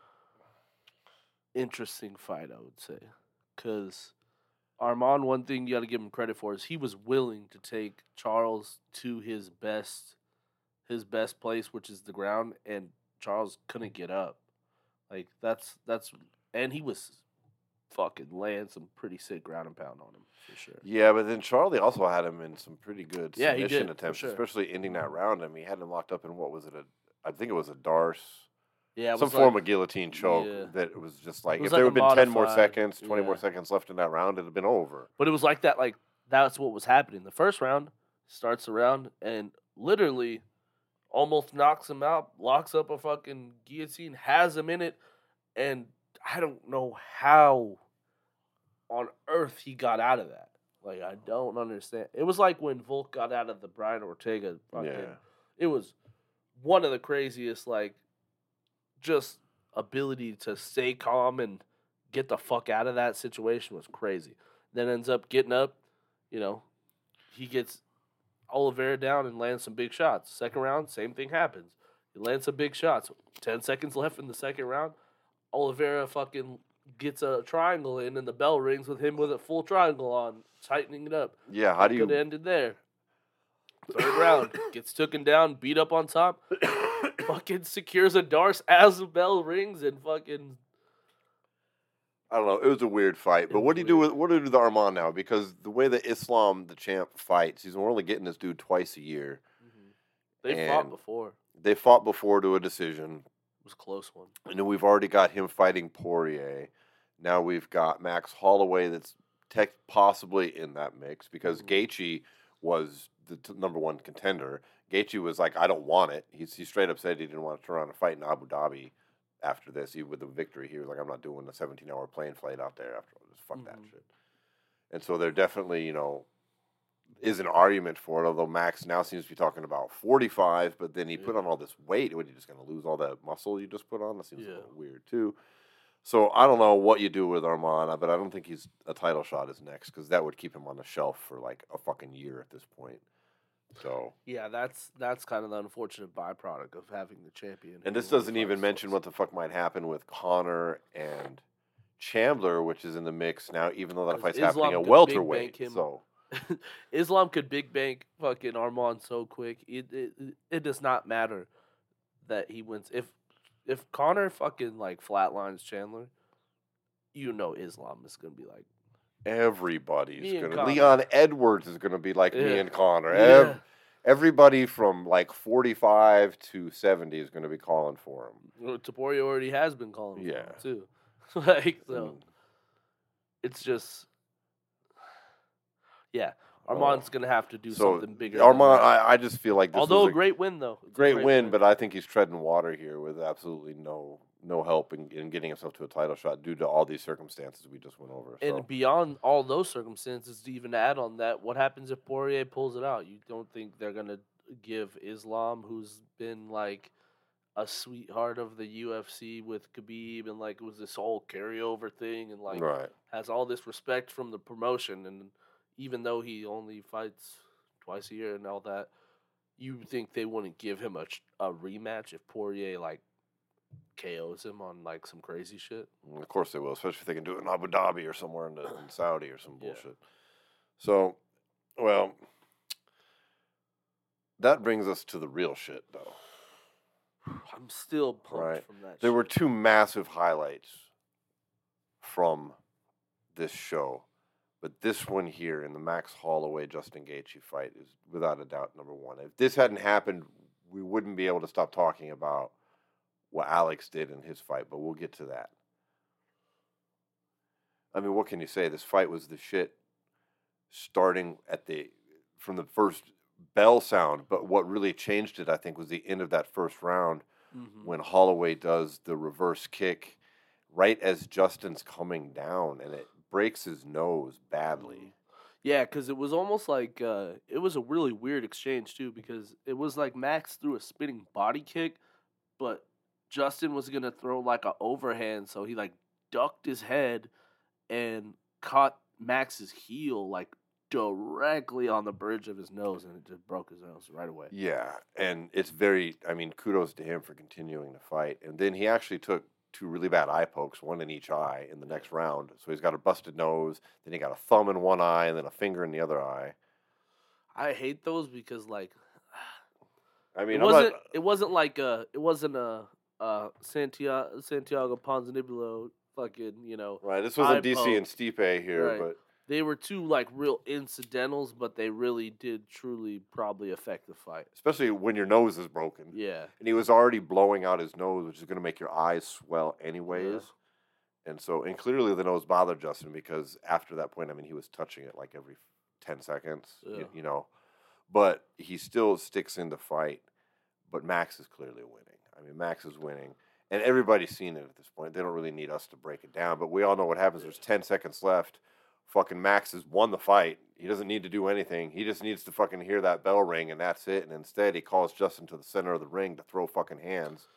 interesting fight, I would say. Because Armand, one thing you got to give him credit for is he was willing to take Charles to his best place, which is the ground, and Charles couldn't get up. Like and he was fucking laying some pretty sick ground and pound on him for sure. Yeah, but then Charlie also had him in some pretty good submission attempts, sure. especially ending that round. I mean, he had him locked up in what was it? I think it was a Darce. Yeah, some form of guillotine choke that it was just like if there would have been 10 more seconds, 20 more seconds left in that round, it would have been over. But it was like that, that's what was happening. The first round starts the round and literally almost knocks him out, locks up a fucking guillotine, has him in it, and I don't know how on earth he got out of that. Like, I don't understand. It was like when Volk got out of the Brian Ortega fucking... Yeah. It was one of the craziest, just ability to stay calm and get the fuck out of that situation was crazy. Then ends up getting up, he gets Oliveira down and lands some big shots. Second round, same thing happens. He lands some big shots. 10 seconds left in the second round. Oliveira fucking gets a triangle in, and the bell rings with him with a full triangle on, tightening it up. Yeah, how do you... Could have ended there. Third round, gets taken down, beat up on top, fucking secures a Darce as the bell rings, and fucking... I don't know. It was a weird fight, but what do you do with the Armand now? Because the way that Islam, the champ, fights, he's only getting this dude twice a year. They fought before. They fought before to a decision. It was a close one. And then we've already got him fighting Poirier. Now we've got Max Holloway that's possibly in that mix because Gaethje was the number one contender. Gaethje was like, I don't want it. He straight up said he didn't want to turn around and fight in Abu Dhabi after this. With the victory, he was like, I'm not doing a 17-hour plane flight out there after all. Just fuck that shit. And so there definitely, is an argument for it, although Max now seems to be talking about 45, but then he put on all this weight. What, are you just going to lose all that muscle you just put on? That seems a little weird, too. So I don't know what you do with Armand, but I don't think a title shot is next, because that would keep him on the shelf for like a fucking year at this point. So yeah, that's kind of the unfortunate byproduct of having the champion. And this doesn't even mention what the fuck might happen with Conor and Chandler, which is in the mix now, even though that fight's happening at welterweight. So Islam could big bank fucking Armand so quick. It does not matter that he wins. If Conor fucking flatlines Chandler, Islam is gonna be like everybody's gonna. Leon Edwards is gonna be like me and Conor. Yeah. Everybody from 45 to 70 is gonna be calling for him. Well, Topuria already has been calling for him too. It's just. Yeah, Armand's going to have to do something bigger. Armand, I just feel like this was a great win, though. Great win, but I think he's treading water here with absolutely no help in getting himself to a title shot due to all these circumstances we just went over. And beyond all those circumstances, to even add on that, what happens if Poirier pulls it out? You don't think they're going to give Islam, who's been a sweetheart of the UFC with Khabib, and it was this whole carryover thing, and has all this respect from the promotion, and even though he only fights twice a year and all that, you think they wouldn't give him a rematch if Poirier KOs him on some crazy shit? Well, of course they will, especially if they can do it in Abu Dhabi or somewhere in Saudi or some bullshit. So, well, that brings us to the real shit, though. I'm still pumped from that. There were two massive highlights from this show. But this one here in the Max Holloway Justin Gaethje fight is without a doubt number one. If this hadn't happened, we wouldn't be able to stop talking about what Alex did in his fight, but we'll get to that. I mean, what can you say? This fight was the shit starting from the first bell sound, but what really changed it, I think, was the end of that first round when Holloway does the reverse kick right as Justin's coming down, and it breaks his nose badly. Yeah, because it was almost like it was a really weird exchange too, because it was like Max threw a spinning body kick, but Justin was gonna throw an overhand, so he ducked his head and caught Max's heel like directly on the bridge of his nose, and it just broke his nose right away. Yeah, and it's very. I mean, kudos to him for continuing to fight. And then he actually took 2 really bad eye pokes, one in each eye, in the next round. So he's got a busted nose. Then he got a thumb in one eye, and then a finger in the other eye. I hate those because like. I mean, it wasn't a Santiago Ponzinibbio fucking, right. This wasn't eye DC poke. and Stipe here, Right. but They were two like real incidentals, but they really did truly probably affect the fight. especially when your nose is broken. Yeah. And he was already blowing out his nose, which is going to make your eyes swell anyways. And so, and clearly the nose bothered Justin because after that point, I mean, he was touching it like every 10 seconds, you know. But he still sticks in the fight. But Max is clearly winning. I mean, Max is winning. And everybody's seen it at this point. They don't really need us to break it down. But we all know what happens. There's 10 seconds left. Fucking Max has won the fight. He doesn't need to do anything. He just needs to fucking hear that bell ring, and that's it. And instead, he calls Justin to the center of the ring to throw fucking hands.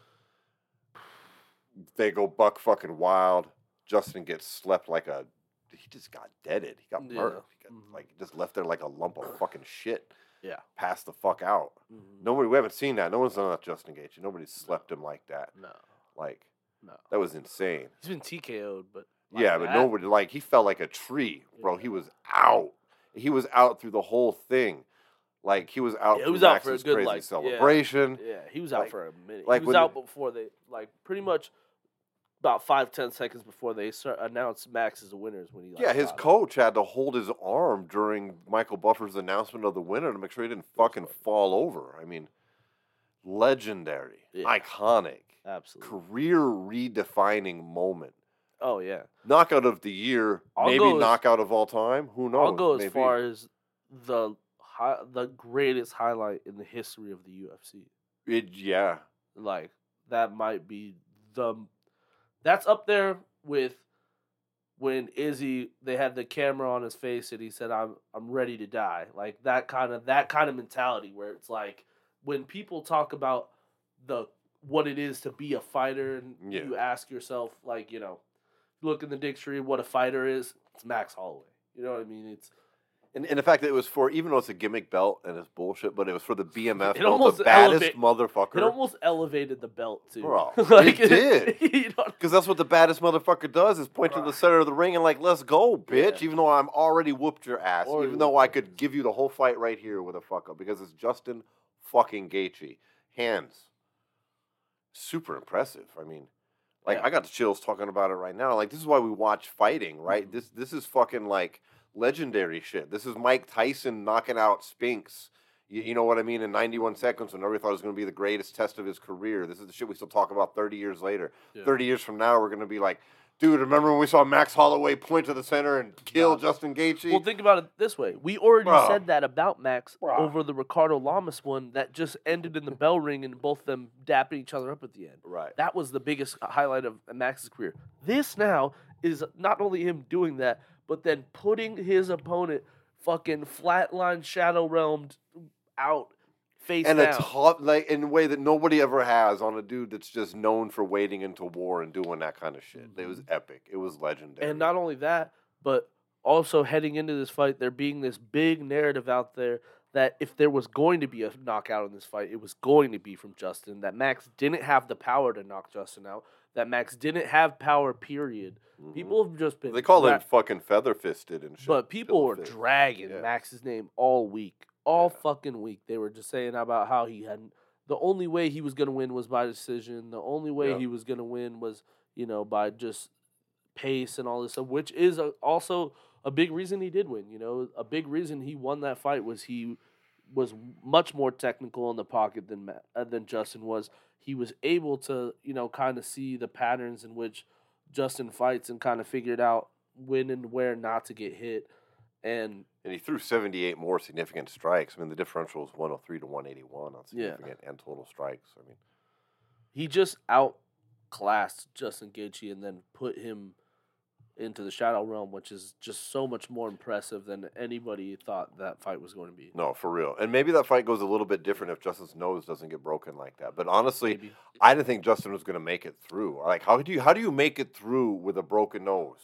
They go buck fucking wild. Justin gets slept like a... He just got deaded. He got murdered. He got, like, just left there like a lump of fucking shit. Yeah. Passed the fuck out. Nobody... We haven't seen that. No one's done that to Justin Gaethje. Nobody's slept him like that. No. Like... No. That was insane. He's been TKO'd, but... Yeah, but nobody, like, he felt like a tree, bro. He was out. He was out through the whole thing. Like, he was out through Max's crazy celebration. Yeah, he was out for a minute. Like he was out before they, like, pretty much about 5-10 seconds before they announced Max as a winner is when he, like, his coach had to hold his arm during Michael Buffer's announcement of the winner to make sure he didn't fucking fall over. I mean, legendary, iconic, absolutely, career redefining moment. Oh, yeah. Knockout of the year, knockout of all time. Who knows? I'll go as far as the greatest highlight in the history of the UFC. Yeah. Like, that might be that's up there with when Izzy, they had the camera on his face and he said, I'm ready to die. Like, that kind of mentality where it's like, when people talk about what it is to be a fighter and you ask yourself, like, look in the dictionary what a fighter is, it's Max Holloway. You know what I mean? It's and the fact that it was for, even though it's a gimmick belt and it's bullshit, but it was for the BMF, almost the baddest motherfucker. It almost elevated the belt too. Bro, like, it did. Because that's what the baddest motherfucker does, is point to the center of the ring and like, let's go, bitch. Yeah. Even though I'm already whooped your ass. Even though I could give you the whole fight right here with a fuck up. Because it's Justin fucking Gaethje. Hands. Super impressive. I mean, like, I got the chills talking about it right now. Like, this is why we watch fighting, right? Mm-hmm. This is fucking, like, legendary shit. This is Mike Tyson knocking out Spinks. You know what I mean? In 91 seconds when everybody thought it was going to be the greatest test of his career. This is the shit we still talk about 30 years later. Yeah. 30 years from now, we're going to be like, dude, remember when we saw Max Holloway point to the center and kill Justin Gaethje? Well, think about it this way. We already said that about Max over the Ricardo Lamas one that just ended in the bell ring and both of them dapping each other up at the end. Right. That was the biggest highlight of Max's career. This now is not only him doing that, but then putting his opponent fucking flatline shadow realmed out face and down. Like, in a way that nobody ever has on a dude that's just known for wading into war and doing that kind of shit. It was epic. It was legendary. And not only that, but also heading into this fight, there being this big narrative out there that if there was going to be a knockout in this fight, it was going to be from Justin, that Max didn't have the power to knock Justin out, that Max didn't have power, period. Mm-hmm. People have just been... They call him fucking feather-fisted and shit. But people were dragging Max's name all week. All fucking week. They were just saying about how he hadn't... The only way he was going to win was by decision. The only way he was going to win was, by just pace and all this stuff, which is also a big reason he did win. A big reason he won that fight was he was much more technical in the pocket than Justin was. He was able to, kind of see the patterns in which Justin fights and kind of figured out when and where not to get hit. And he threw 78 more significant strikes. I mean, the differential was 103 to 181 on significant and total strikes. I mean, he just outclassed Justin Gaethje and then put him into the shadow realm, which is just so much more impressive than anybody thought that fight was going to be. No, for real. And maybe that fight goes a little bit different if Justin's nose doesn't get broken like that. But honestly, I didn't think Justin was going to make it through. Like, how do you make it through with a broken nose? Yeah.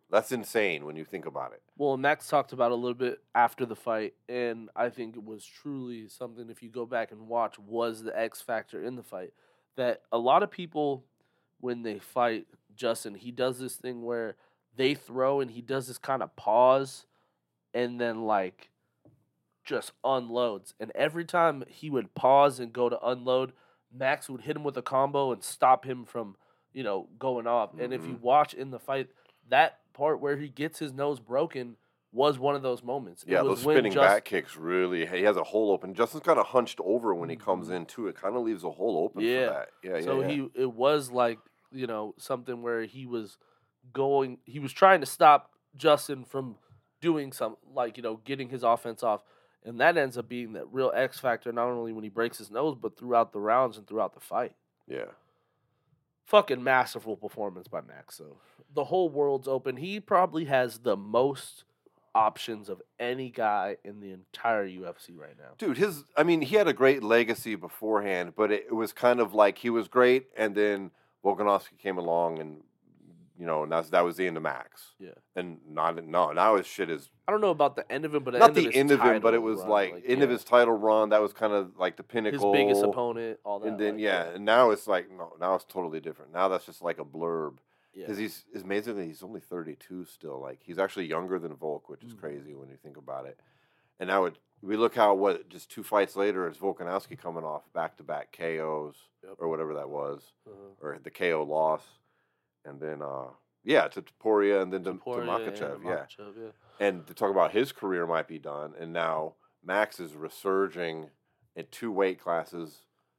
That's insane when you think about it. Well, Max talked about it a little bit after the fight, and I think it was truly something, if you go back and watch, was the X factor in the fight. That a lot of people, when they fight Justin, he does this thing where they throw and he does this kind of pause and then, like, just unloads. And every time he would pause and go to unload, Max would hit him with a combo and stop him from, going off. And if you watch in the fight, that part where he gets his nose broken was one of those moments. Yeah, It was those when spinning back kicks really. He has a hole open. Justin's kind of hunched over when he comes in too. It kind of leaves a hole open for that. Yeah, So yeah. it was like, something where he was trying to stop Justin from doing some, like, getting his offense off. And that ends up being that real X factor, not only when he breaks his nose, but throughout the rounds and throughout the fight. Yeah. Fucking masterful performance by Max, though. The whole world's open. He probably has the most options of any guy in the entire UFC right now. Dude, he had a great legacy beforehand, but it was kind of like he was great, and then Volkanovski came along, and and that was the end of Max. Yeah. And now his shit is I don't know about the end of him, but not the end of him, but it was run, end of his title run. That was kind of like the pinnacle. His biggest opponent, all that. And then and now it's like now it's totally different. Now that's just like a blurb. Because he's amazingly he's only 32 still. Like he's actually younger than Volk, which is crazy when you think about it. And now we look how just 2 fights later it's Volkanovski coming off back-to-back KOs or whatever that was, or the KO loss, and then to Topuria and then to Makhachev, yeah. And to talk about his career might be done, and now Max is resurging in 2 weight classes.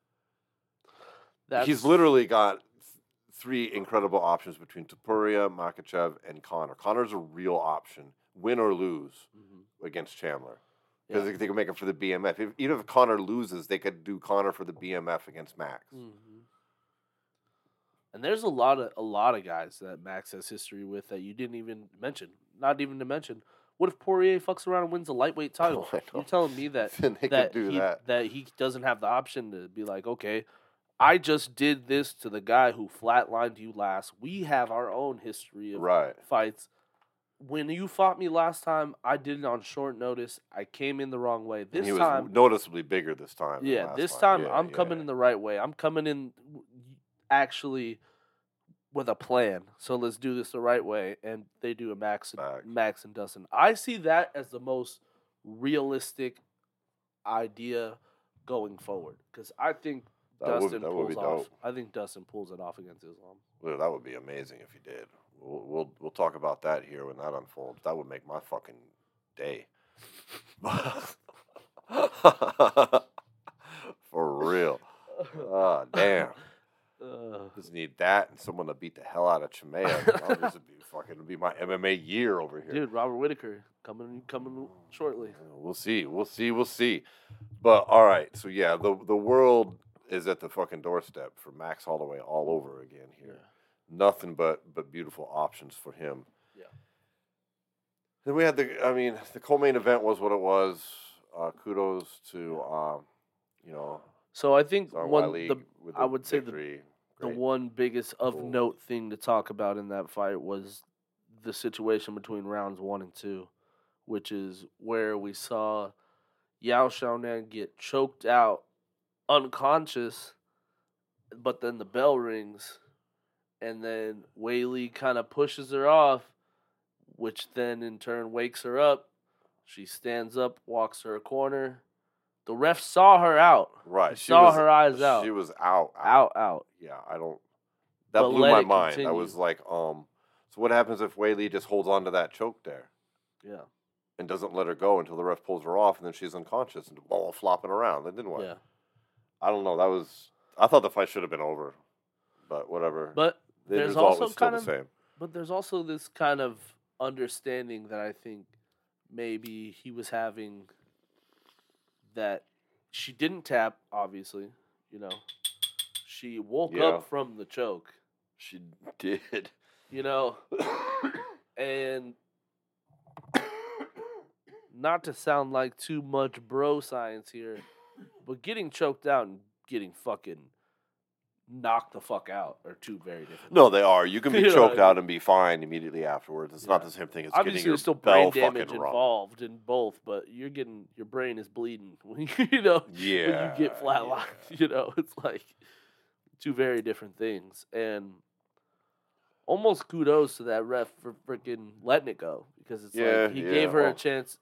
He's literally got 3 incredible options between Topuria, Makhachev, and Conor. Conor's a real option, win or lose, against Chandler. Because they can make it for the BMF. Even if Conor loses, they could do Conor for the BMF against Max. And there's a lot of guys that Max has history with that you didn't even mention. Not even to mention, what if Poirier fucks around and wins a lightweight title? You're telling me that that he doesn't have the option to be like, okay, I just did this to the guy who flatlined you last. We have our own history of fights. When you fought me last time, I did it on short notice. I came in the wrong way. This he time, was noticeably bigger this time. Yeah, this time I'm coming in the right way. I'm coming in actually with a plan. So let's do this the right way. And they do a Max and Dustin. I see that as the most realistic idea going forward because I think Dustin pulls off. I think Dustin pulls it off against Islam. Well, that would be amazing if he did. We'll talk about that here when that unfolds. That would make my fucking day. For real. Oh, damn. Just need that and someone to beat the hell out of Chimaev. This would be my MMA year over here. Dude, Robert Whittaker coming shortly. We'll see. But all right, so yeah, the world is at the fucking doorstep for Max Holloway all over again here. Yeah. Nothing but beautiful options for him. Yeah. Then we had the co-main event was what it was. Kudos to So I think I would say the one biggest of note thing to talk about in that fight was the situation between rounds 1 and 2, which is where we saw Yao Xiaonan get choked out, unconscious, but then the bell rings. And then Weili kind of pushes her off, which then in turn wakes her up. She stands up, walks to her corner. The ref saw her out. Right. She saw her eyes out. She was out. Yeah, that blew my mind. Continue. I was like, so what happens if Weili just holds on to that choke there? Yeah. And doesn't let her go until the ref pulls her off, and then she's unconscious and all flopping around. That didn't work. Yeah. I don't know. I thought the fight should have been over. But whatever. But the result was still the same. But there's also this kind of understanding that I think maybe he was having that she didn't tap, obviously, She woke up from the choke. She did. And not to sound like too much bro science here, but getting choked out and getting fucking knocked the fuck out are two very different. No, they are. You can be You know choked what I out and be fine immediately afterwards. It's not Yeah. the same thing as Obviously, getting your there's still bell brain damage fucking rung. involved in both, but your brain is bleeding when you know when you Yeah, get flatlined. yeah. You know, it's like two very different things, and almost kudos to that ref for freaking letting it go because it's Yeah, like he yeah, gave her a well- chance.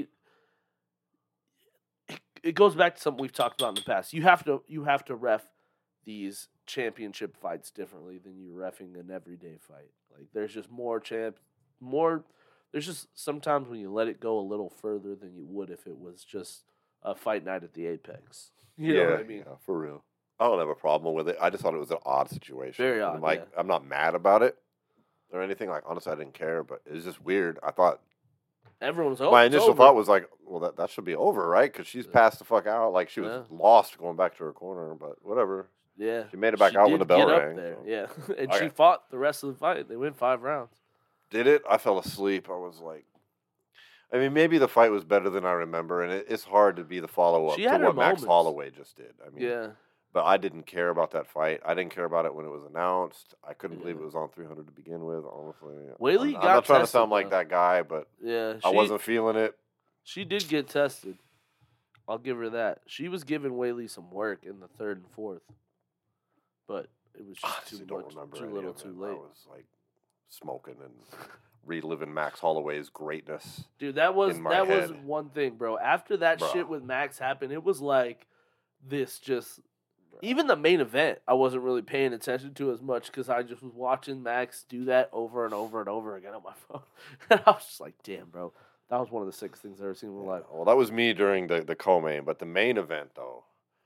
It goes back to something we've talked about in the past. You have to ref these championship fights differently than you reffing an everyday fight. Like there's just more. There's just sometimes when you let it go a little further than you would if it was just a fight night at the Apex. You know what I mean? Yeah, for real. I don't have a problem with it. I just thought it was an odd situation. Very And odd, I'm like, yeah. I'm not mad about it or anything. Like, honestly, I didn't care, but it was just weird. I thought Everyone's my it's initial over. thought was like, well, that should be over, right? Because she's Yeah. passed the fuck out. Like she was Yeah. lost going back to her corner, but whatever. Yeah, She made it back out when did the bell get up rang, there, so. Yeah, and Okay. she fought the rest of the fight. They went 5 rounds. Did it? I fell asleep. I was like, I mean, maybe the fight was better than I remember, and it's hard to be the follow up She to had her what Max moments. Holloway just did. I mean, Yeah, but I didn't care about that fight. I didn't care about it when it was announced. I couldn't believe Yeah. it was on 300 to begin with, honestly. Whaley I'm got not trying to tested, sound like though. that guy, but yeah. I wasn't feeling it. She did get tested. I'll give her that. She was giving Whaley some work in the 3rd and 4th, but it was just Honestly, too don't much, remember too any little, of too it. late. I was like smoking and reliving Max Holloway's greatness. Dude, that was in my was head. one thing, bro. After that Bro. shit with Max happened, it was like this just. Even the main event, I wasn't really paying attention to as much because I just was watching Max do that over and over and over again on my phone. And I was just like, damn, bro. That was one of the sickest things I've ever seen in my life. Well, that was me during the co-main, but the main event, though,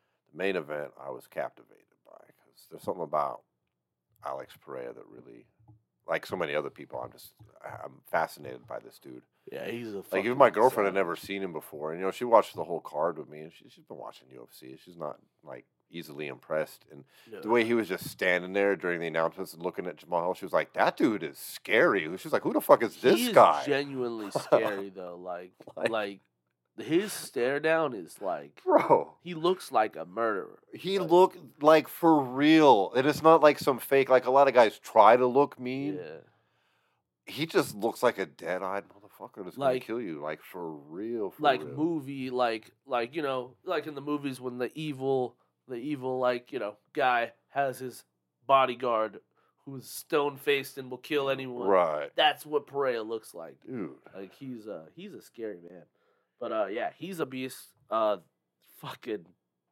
I was captivated by because there's something about Alex Pereira that really, like so many other people, I'm fascinated by this dude. Yeah, he's a Like even my fucking girlfriend had savage. never seen him before, and she watched the whole card with me, and she's been watching UFC. She's not like easily impressed, and Yeah. the way he was just standing there during the announcements and looking at Jamal Hill, she was like, "That dude is scary." She was like, "Who the fuck is this He is guy?" genuinely scary though. Like his stare down is like Bro, he looks like a murderer. he Like, looked like for real, and it's not like some fake. Like a lot of guys try to look mean. Yeah. He just looks like a dead-eyed motherfucker that's Like- gonna kill you, like for real. For Like real. movie, like you know, like in the movies when the evil like, you know, guy has his bodyguard who's stone faced and will kill anyone. Right, That's what Pereira looks like. dude. Like he's a scary man. But yeah, he's a beast. Fucking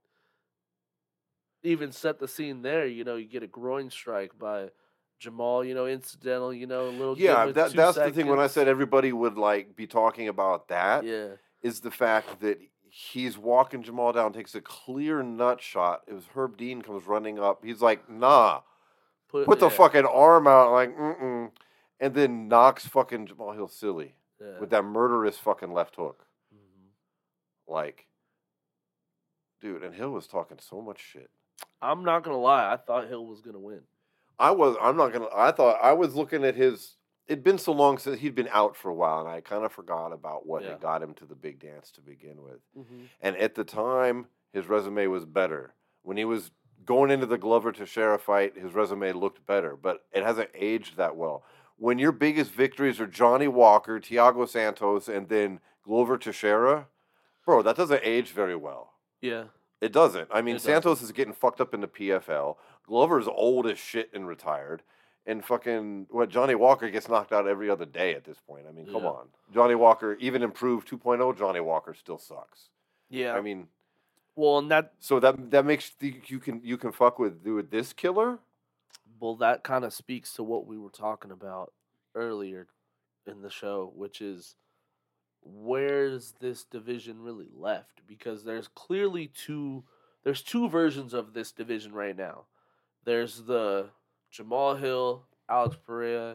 even set the scene there, you know, you get a groin strike by Jamal, you know, incidental, you know, a little Yeah, give it that's 2 the thing. When I seconds. said everybody would like be talking about that, Yeah. is the fact that he's walking Jamal down, takes a clear nut shot. It was Herb Dean comes running up. He's like, "Nah, put the yeah, fucking arm out," like, and then knocks fucking Jamal Hill silly yeah. with that murderous fucking left hook. Mhm. Like, dude, and Hill was talking so much shit. I'm not gonna lie, I thought Hill was gonna win. I thought I was looking at his. It'd been so long since he'd been out for a while, and I kind of forgot about what Yeah. had got him to the big dance to begin with. Mm-hmm. And at the time, his resume was better. When he was going into the Glover Teixeira fight, his resume looked better, but it hasn't aged that well. When your biggest victories are Johnny Walker, Thiago Santos, and then Glover Teixeira, bro, that doesn't age very well. Yeah. It doesn't. I mean, It Santos is getting fucked up in the PFL. Glover's old as shit and retired. And fucking, Johnny Walker gets knocked out every other day at this point. I mean, come Yeah. on. Johnny Walker, even improved 2.0, Johnny Walker still sucks. Yeah. I mean, well, and that makes you can fuck with this killer? that kind of speaks to what we were talking about earlier in the show, which is where's this division really left? Because there's clearly two versions of this division right now. There's the Jamal Hill, Alex Pereira,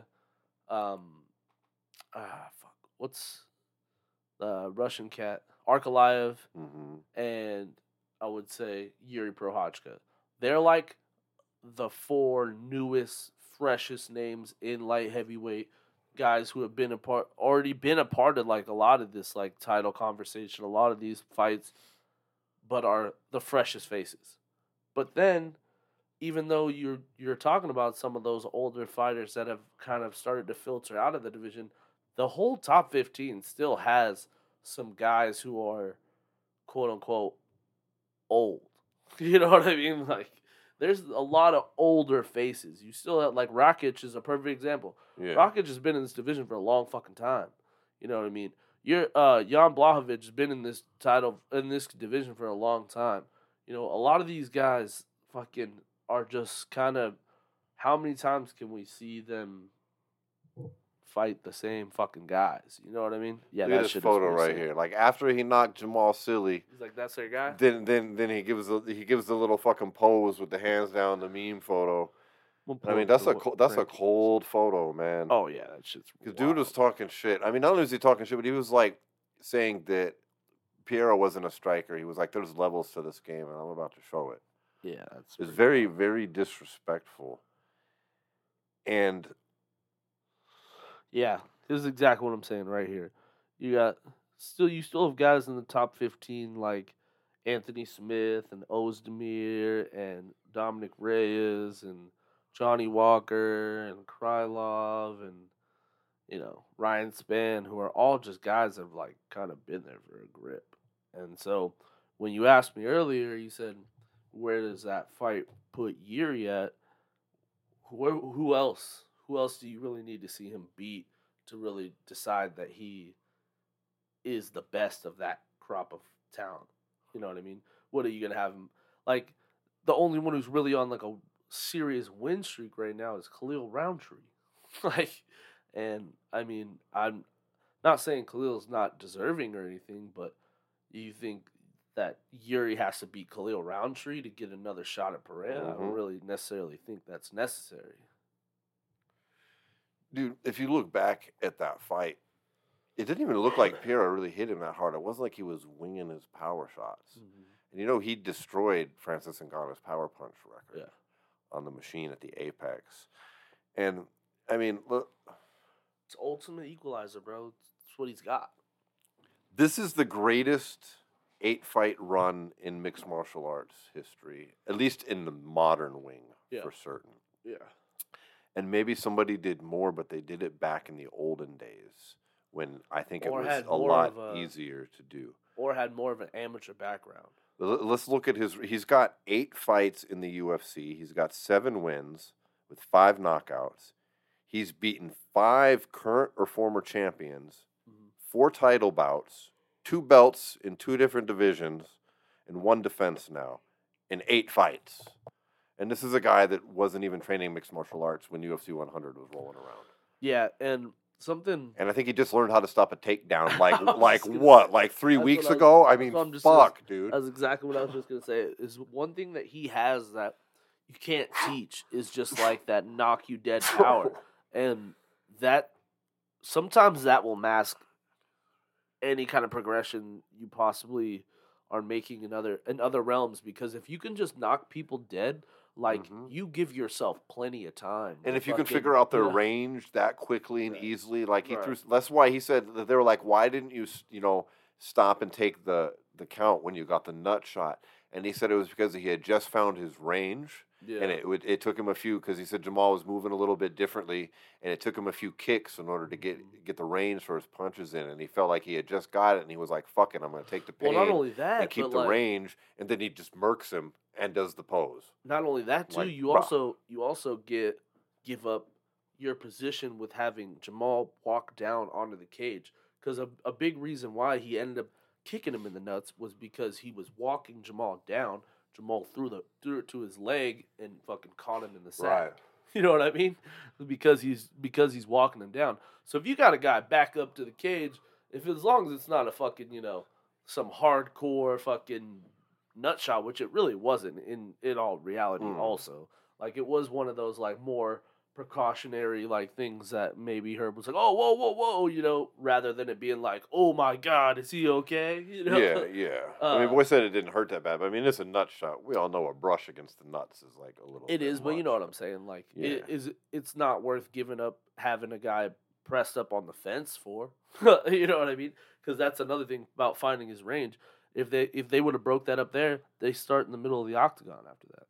what's the Russian cat? Arkalaev, Mm-hmm. and I would say Yuri Prochazka. They're like the 4 newest, freshest names in light heavyweight, guys who have already been a part of like a lot of this like title conversation, a lot of these fights, but are the freshest faces. But then even though you're talking about some of those older fighters that have kind of started to filter out of the division, the whole top 15 still has some guys who are quote unquote old. You know what I mean? Like there's a lot of older faces. You still have like Rakic is a perfect example. Yeah. Rakic has been in this division for a long fucking time. You know what I mean? You're Jan Blachowicz has been in this division for a long time. You know, a lot of these guys fucking are just kind of how many times can we see them fight the same fucking guys? You know what I mean? Yeah, Look at that this shit photo is right sick. here. Like after he knocked Jamal Silly, He's like, that's their guy. then he gives the little fucking pose with the hands down, the meme photo. I mean, that's a cold photo, man. Oh yeah, that shit's. Because dude was talking shit. I mean, not only was he talking shit, but he was like saying that Piero wasn't a striker. He was like, "There's levels to this game, and I'm about to show it." Yeah, that's. It's very, very disrespectful. And yeah, this is exactly what I'm saying right here. You still have guys in the top 15 like Anthony Smith and Ozdemir and Dominic Reyes and Johnny Walker and Krylov and Ryan Spann, who are all just guys that have like kind of been there for a grip. And so when you asked me earlier, you said, where does that fight put Yuri at? Who else? Who else do you really need to see him beat to really decide that he is the best of that crop of talent? You know what I mean? What are you gonna have him like? The only one who's really on like a serious win streak right now is Khalil Roundtree. And I mean, I'm not saying Khalil's not deserving or anything, but you think that Yuri has to beat Khalil Roundtree to get another shot at Pereira? I don't really necessarily think that's necessary. Dude, if you look back at that fight, it didn't even look like Piero really hit him that hard. It wasn't like he was winging his power shots. Mm-hmm. And he destroyed Francis Ngannou's power punch record on the machine at the Apex. And I mean, look, it's ultimate equalizer, bro. It's what he's got. This is the greatest 8-fight run in mixed martial arts history, at least in the modern wing, for certain. Yeah. And maybe somebody did more, but they did it back in the olden days when I think it was a lot easier to do. Or had more of an amateur background. Let's look at he's got 8 fights in the UFC. He's got 7 wins with 5 knockouts. He's beaten 5 current or former champions, 4 title bouts, 2 belts in 2 different divisions, and 1 defense now in 8 fights. And this is a guy that wasn't even training mixed martial arts when UFC 100 was rolling around. Yeah, and something. And I think he just learned how to stop a takedown like 3 weeks ago? I mean, fuck, dude. That's exactly what I was just going to say. Is one thing that he has that you can't teach is just like that knock you dead power. And that sometimes that will mask any kind of progression you possibly are making in other realms, because if you can just knock people dead, like you give yourself plenty of time. And if you can figure out their range that quickly and easily, like he threw, that's why he said that they were like, why didn't you stop and take the count when you got the nut shot? And he said it was because he had just found his range. Yeah. And it took him a few, because he said Jamal was moving a little bit differently, and it took him a few kicks in order to get the range for his punches in, and he felt like he had just got it, and he was like, fuck it, I'm going to take the pain not only that, and keep the range, and then he just murks him and does the pose. Not only that, too, you also give up your position with having Jamal walk down onto the cage, because a big reason why he ended up kicking him in the nuts was because he was walking Jamal down. Jamal threw it to his leg and fucking caught him in the sack. Right. You know what I mean? Because he's walking him down. So if you got a guy back up to the cage, as long as it's not a fucking, some hardcore fucking nut shot, which it really wasn't in all reality also. Like it was one of those like more precautionary like things that maybe Herb was like, oh, whoa, rather than it being like, oh my God, is he okay? Yeah. I mean, boy said it didn't hurt that bad, but I mean, it's a nut shot. We all know a brush against the nuts is like a little. It is, much. But you know what I'm saying. Like, it's not worth giving up having a guy pressed up on the fence for. You know what I mean? Because that's another thing about finding his range. If they would have broke that up there, they start in the middle of the octagon after that.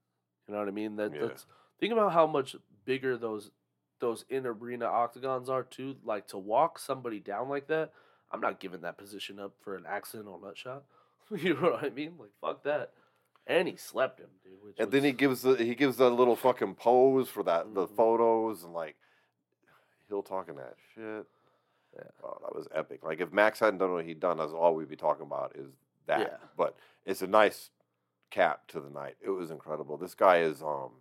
You know what I mean? Yeah. That's think about how much bigger those in arena octagons are too. Like to walk somebody down like that, I'm not giving that position up for an accidental nut shot. You know what I mean? Like fuck that. And he slept him, dude. Which And was, then he gives that little fucking pose for the Mhm. photos and like Hill talking that shit. Yeah. Oh, that was epic. Like if Max hadn't done what he'd done, that's all we'd be talking about is that. Yeah. But it's a nice cap to the night. It was incredible. This guy is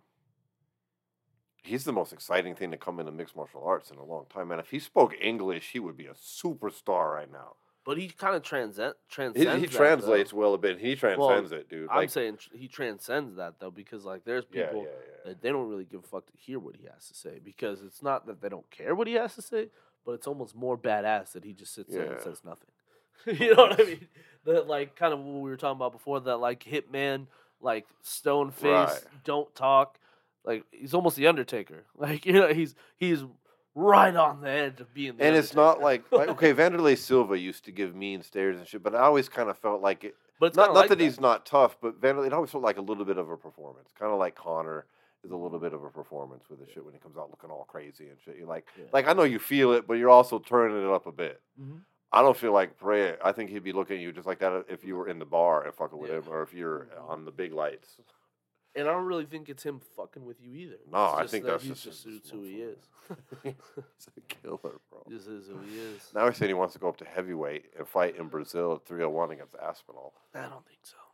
he's the most exciting thing to come into mixed martial arts in a long time. Man, if he spoke English, he would be a superstar right now. But he kind of transcends. He that, translates though. well a bit. He transcends it, dude. I'm Like, saying he transcends that though, because like there's people that they don't really give a fuck to hear what he has to say, because it's not that they don't care what he has to say, but it's almost more badass that he just sits there and Yeah. says nothing. You know what I mean? That like kind of what we were talking about before. That like Hitman, like stone face, Right. don't talk. Like he's almost the Undertaker. Like he's right on the edge of being. And it's not like okay, Vanderlei Silva used to give mean stares and shit, but I always kind of felt like it. But it's Not kinda like that he's not tough, but Vanderlei, it always felt like a little bit of a performance. Kind of like Connor is a little bit of a performance with his shit when he comes out looking all crazy and shit. You're like, I know you feel it, but you're also turning it up a bit. Mhm. I don't feel like Pereira. I think he'd be looking at you just like that if you were in the bar and fucking with him, or if you're on the big lights. And I don't really think it's him fucking with you either. No, It's I just think that that's he's just who he is. He's a killer, bro. Just is who he is. Now he's saying he wants to go up to heavyweight and fight in Brazil at 301 against Aspinall. I don't think so.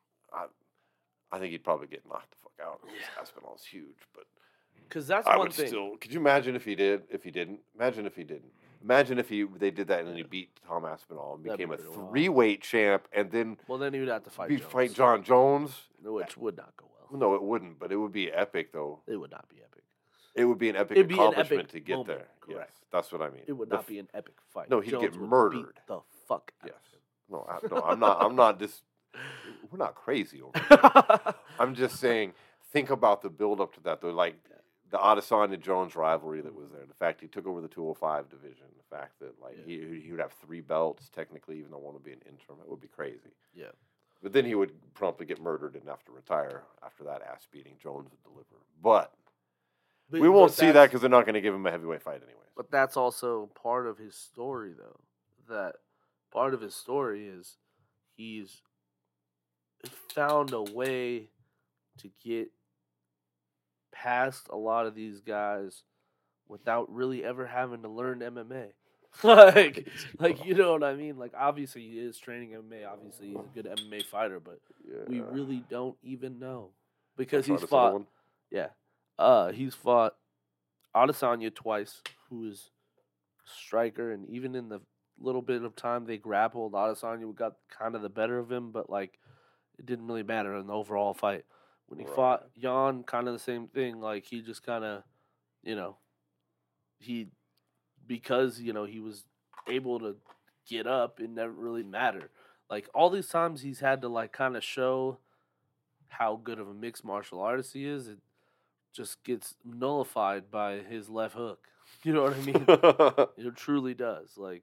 I think he'd probably get knocked the fuck out. Aspinall's huge, but Because that's I one would thing. still. Could you imagine if he did? If he didn't? Imagine if he didn't. Imagine if they did that and then he beat Tom Aspinall and That'd be became a pretty wild. 3-weight champ, and then Well, then he would have to fight Jones, fight John Jones. which would not go well. No, it wouldn't, but it would be epic though. It would not be epic. It would be an epic It'd be an accomplishment epic to get moment, there. correct. Yes, that's what I mean. It would The not be an epic fight. No, he'd Jones get would murdered. Beat the fuck out Yes. of him. No, I'm not. I'm not this. We're not crazy over here. I'm just saying. Think about the build up to that, though. Like the Adesanya Jones rivalry that was there. The fact he took over the 205 division. The fact that he would have 3 belts technically, even though one would be an interim. It would be crazy. Yeah. But then he would promptly get murdered and have to retire after that ass beating Jones would deliver. But we won't see that because they're not going to give him a heavyweight fight anyways. But that's also part of his story, though. That part of his story is he's found a way to get past a lot of these guys without really ever having to learn MMA. like you know what I mean? Like obviously he is training MMA. Obviously he's a good MMA fighter, but we really don't even know because he's fought. Yeah, he's fought Adesanya twice, who is striker, and even in the little bit of time they grappled, Adesanya got kind of the better of him, but like it didn't really matter in the overall fight. When he fought Jan, kind of the same thing. Like he just kind of, because he was able to get up, it never really mattered. Like all these times he's had to like kind of show how good of a mixed martial artist he is. It just gets nullified by his left hook. You know what I mean? It truly does. Like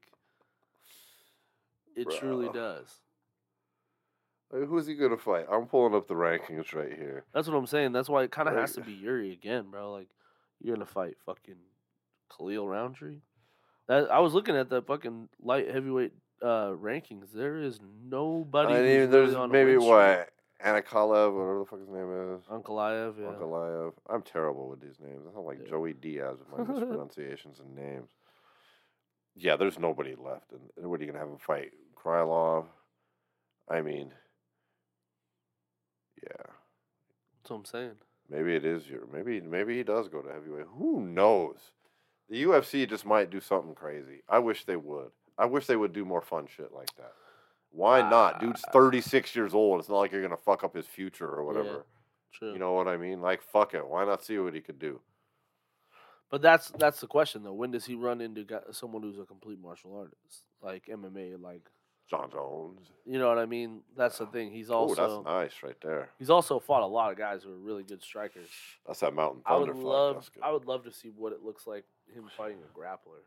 it truly does. Who's he gonna fight? I'm pulling up the rankings right here. That's what I'm saying. That's why it kind of has to be Yuri again, bro. Like you're gonna fight fucking Khalil Roundtree. I was looking at the fucking light heavyweight rankings. There is nobody. There's maybe what Ankalaev, whatever the fuck his name is. Ankalaev, yeah. Ankalaev. I'm terrible with these names. I sound like Joey Diaz with my mispronunciations and names. Yeah, there's nobody left. And what are you gonna have him fight? Krylov. I mean. Yeah. That's what I'm saying. Maybe it is maybe he does go to heavyweight. Who knows? The UFC just might do something crazy. I wish they would. I wish they would do more fun shit like that. Why not? Dude's 36 years old. It's not like you're gonna fuck up his future or whatever. Yeah, true. You know what I mean? Like fuck it. Why not see what he could do? But that's the question though. When does he run into someone who's a complete martial artist, like MMA, like John Jones. You know what I mean? That's the thing. He's also that's nice right there. He's also fought a lot of guys who are really good strikers. That's that Mountain Thunder fight. I would love to see what it looks like him fighting a grappler.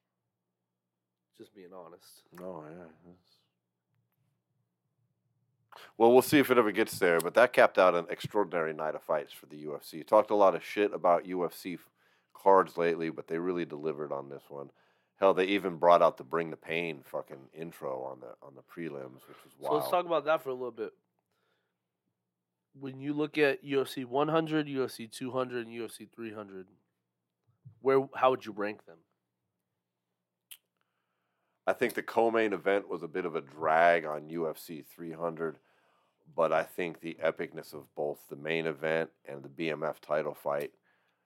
Just being honest. No, yeah. Well, we'll see if it ever gets there, but that capped out an extraordinary night of fights for the UFC. Talked a lot of shit about UFC cards lately, but they really delivered on this one. Hell, they even brought out the Bring the Pain fucking intro on the prelims, which was So wild. let's talk about that for a little bit. When you look at UFC 100, UFC 200, and UFC 300, how would you rank them? I think the co-main event was a bit of a drag on UFC 300, but I think the epicness of both the main event and the BMF title fight,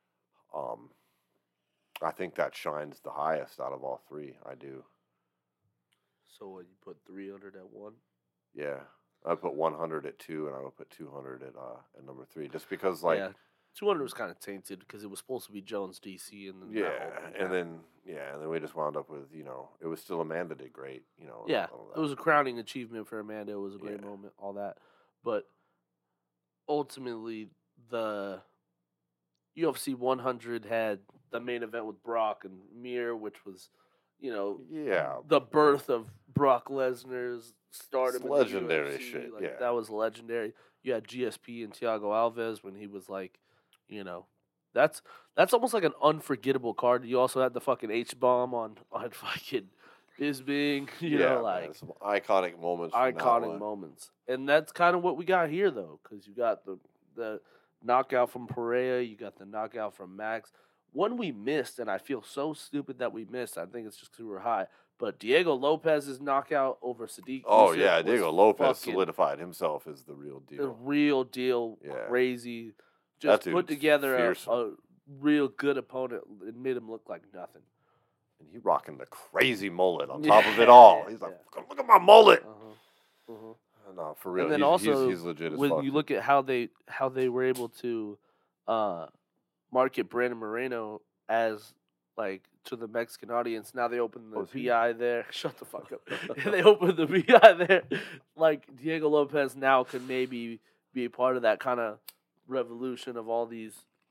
I think that shines the highest out of all three. I do. So what, you put 300 at 1? Yeah, I put 100 at 2, and I would put 200 at number 3, just because like. Yeah. 200 was kind of tainted because it was supposed to be Jones DC, and then and then we just wound up with it was still Amanda did great, yeah, it was a crowning achievement for Amanda. It was a great moment, all that, but ultimately the UFC 100 had the main event with Brock and Mir, which was the birth of Brock Lesnar's stardom. It's legendary in the UFC. shit. Like, that was legendary. You had GSP and Thiago Alves when he was like. That's almost like an unforgettable card. You also had the fucking H-bomb on fucking Bisping, man, some iconic moments. Iconic moments. And that's kind of what we got here, though, because you got the knockout from Pereira, you got the knockout from Max. One we missed, and I feel so stupid that we missed. I think it's just because we were high. But Diego Lopez's knockout over Sadiq. Oh, yeah, Diego Lopez solidified himself as the real deal. The real deal, crazy. Just that put together a real good opponent and made him look like nothing. And he rocking the crazy mullet on top of it all. He's like, look at my mullet. No, for real. And then he's legit as when fuck. you look at how they were able to market Brandon Moreno as like to the Mexican audience. Now they open the PI there. Shut the fuck up. They open the PI there. Like Diego Lopez now can maybe be a part of that kind of revolution of all these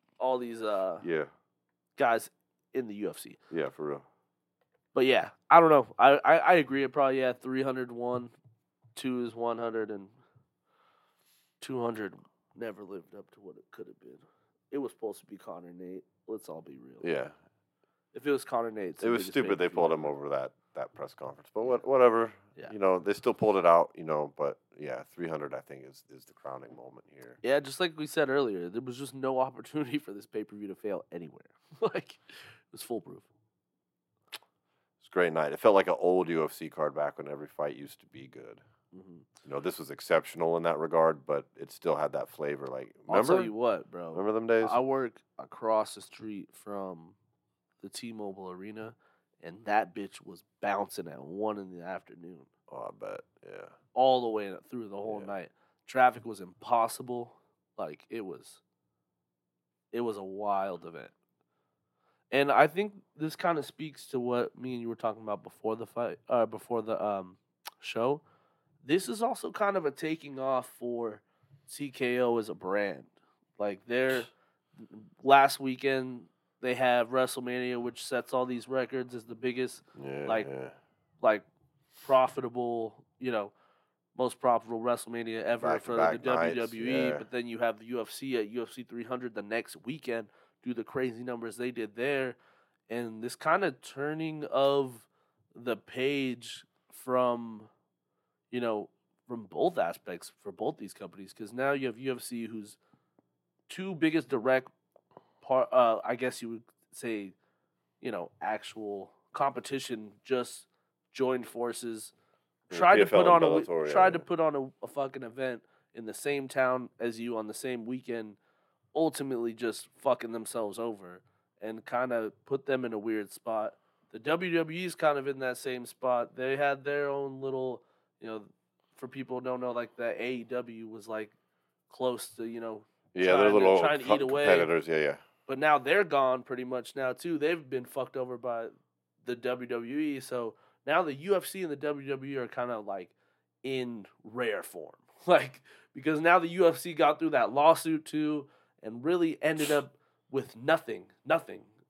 guys in the UFC. Yeah, for real. But yeah, I don't know. I agree. It probably 301, 2 is 100, and 200 never lived up to what it could have been. It was supposed to be Conor Nate. Let's all be real. Yeah. If it was Conor Nate, it was stupid they pulled him over that press conference. But whatever. Yeah. They still pulled it out, but 300 I think is the crowning moment here. Yeah, just like we said earlier, there was just no opportunity for this pay-per-view to fail anywhere. Like, it was foolproof. It's a great night. It felt like an old UFC card back when every fight used to be good. Mm-hmm. This was exceptional in that regard, but it still had that flavor. Like, remember? I'll tell you what, bro. Remember them days? I work across the street from the T-Mobile Arena, and that bitch was bouncing at 1 in the afternoon. Oh, I bet, yeah. All the way through the whole night. Traffic was impossible. Like, it was a wild event. And I think this kind of speaks to what me and you were talking about before the fight, before the show. This is also kind of a taking off for TKO as a brand. Like, last weekend they have WrestleMania, which sets all these records as the biggest, like profitable, most profitable WrestleMania ever for the WWE. Nights, but then you have the UFC at UFC 300 the next weekend, do the crazy numbers they did there, and this kind of turning of the page from both aspects for both these companies, because now you have UFC, whose two biggest direct part, I guess you would say, actual competition, just joined forces, tried to put on a fucking event in the same town as you on the same weekend, ultimately just fucking themselves over and kind of put them in a weird spot. The WWE's kind of in that same spot. They had their own little, for people who don't know, like the AEW was like close to, they're little trying to eat away. Competitors, yeah. But now they're gone pretty much now too. They've been fucked over by the WWE. So now the UFC and the WWE are kind of like in rare form. Like, because now the UFC got through that lawsuit too and really ended up with nothing.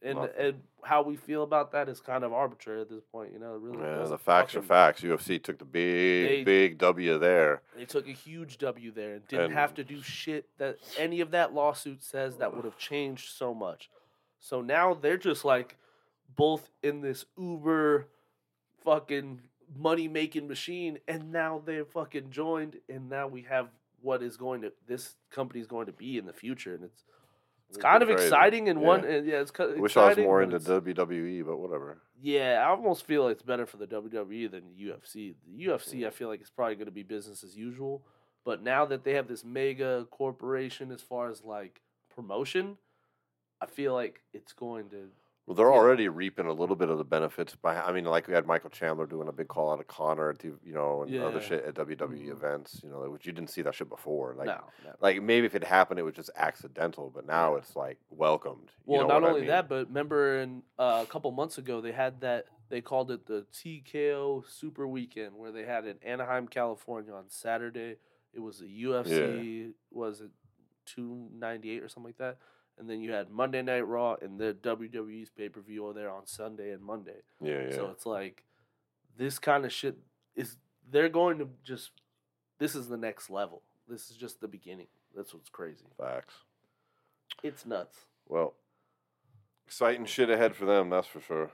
And Nothing. and how we feel about that is kind of arbitrary at this point. It really Yeah, doesn't the facts are fucking- facts. UFC took the big W there. They took a huge W there and didn't have And- to do shit that any of that lawsuit says that would have changed so much. So now they're just like both in this uber fucking money making machine, and now they're fucking joined, and now we have what is going to this company's going to be in the future, and it's kind of crazy. exciting in Yeah. one. And yeah, it's exciting. Wish I was more but into it's- WWE, but whatever. Yeah, I almost feel it's better for the WWE than the UFC. The UFC, I feel like it's probably going to be business as usual. But now that they have this mega corporation as far as like promotion, I feel like it's going to. Well, they're Yeah. already reaping a little bit of the benefits by. I mean, like we had Michael Chandler doing a big call out of Connor at the, and other Yeah. shit at WWE Mhm. events. Which you didn't see that shit before. Like, No. like maybe if it happened, it was just accidental. But now Yeah. it's like welcomed. Well, know not what I only mean? that, but remember a couple months ago they had that. They called it the TKO Super Weekend, where they had in Anaheim, California on Saturday. It was a UFC, was it 298 or something like that? And then you had Monday Night Raw and the WWE's pay per view there on Sunday and Monday. Yeah. So it's like this kind of shit is they're going to just. This is the next level. This is just the beginning. That's what's crazy. Facts. It's nuts. Well, exciting shit ahead for them. That's for sure.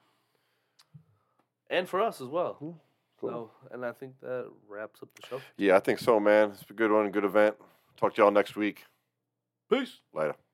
And for us as well. Cool. So, and I think that wraps up the show. Yeah, I think so, man. It's a good one, good event. Talk to y'all next week. Peace. Later.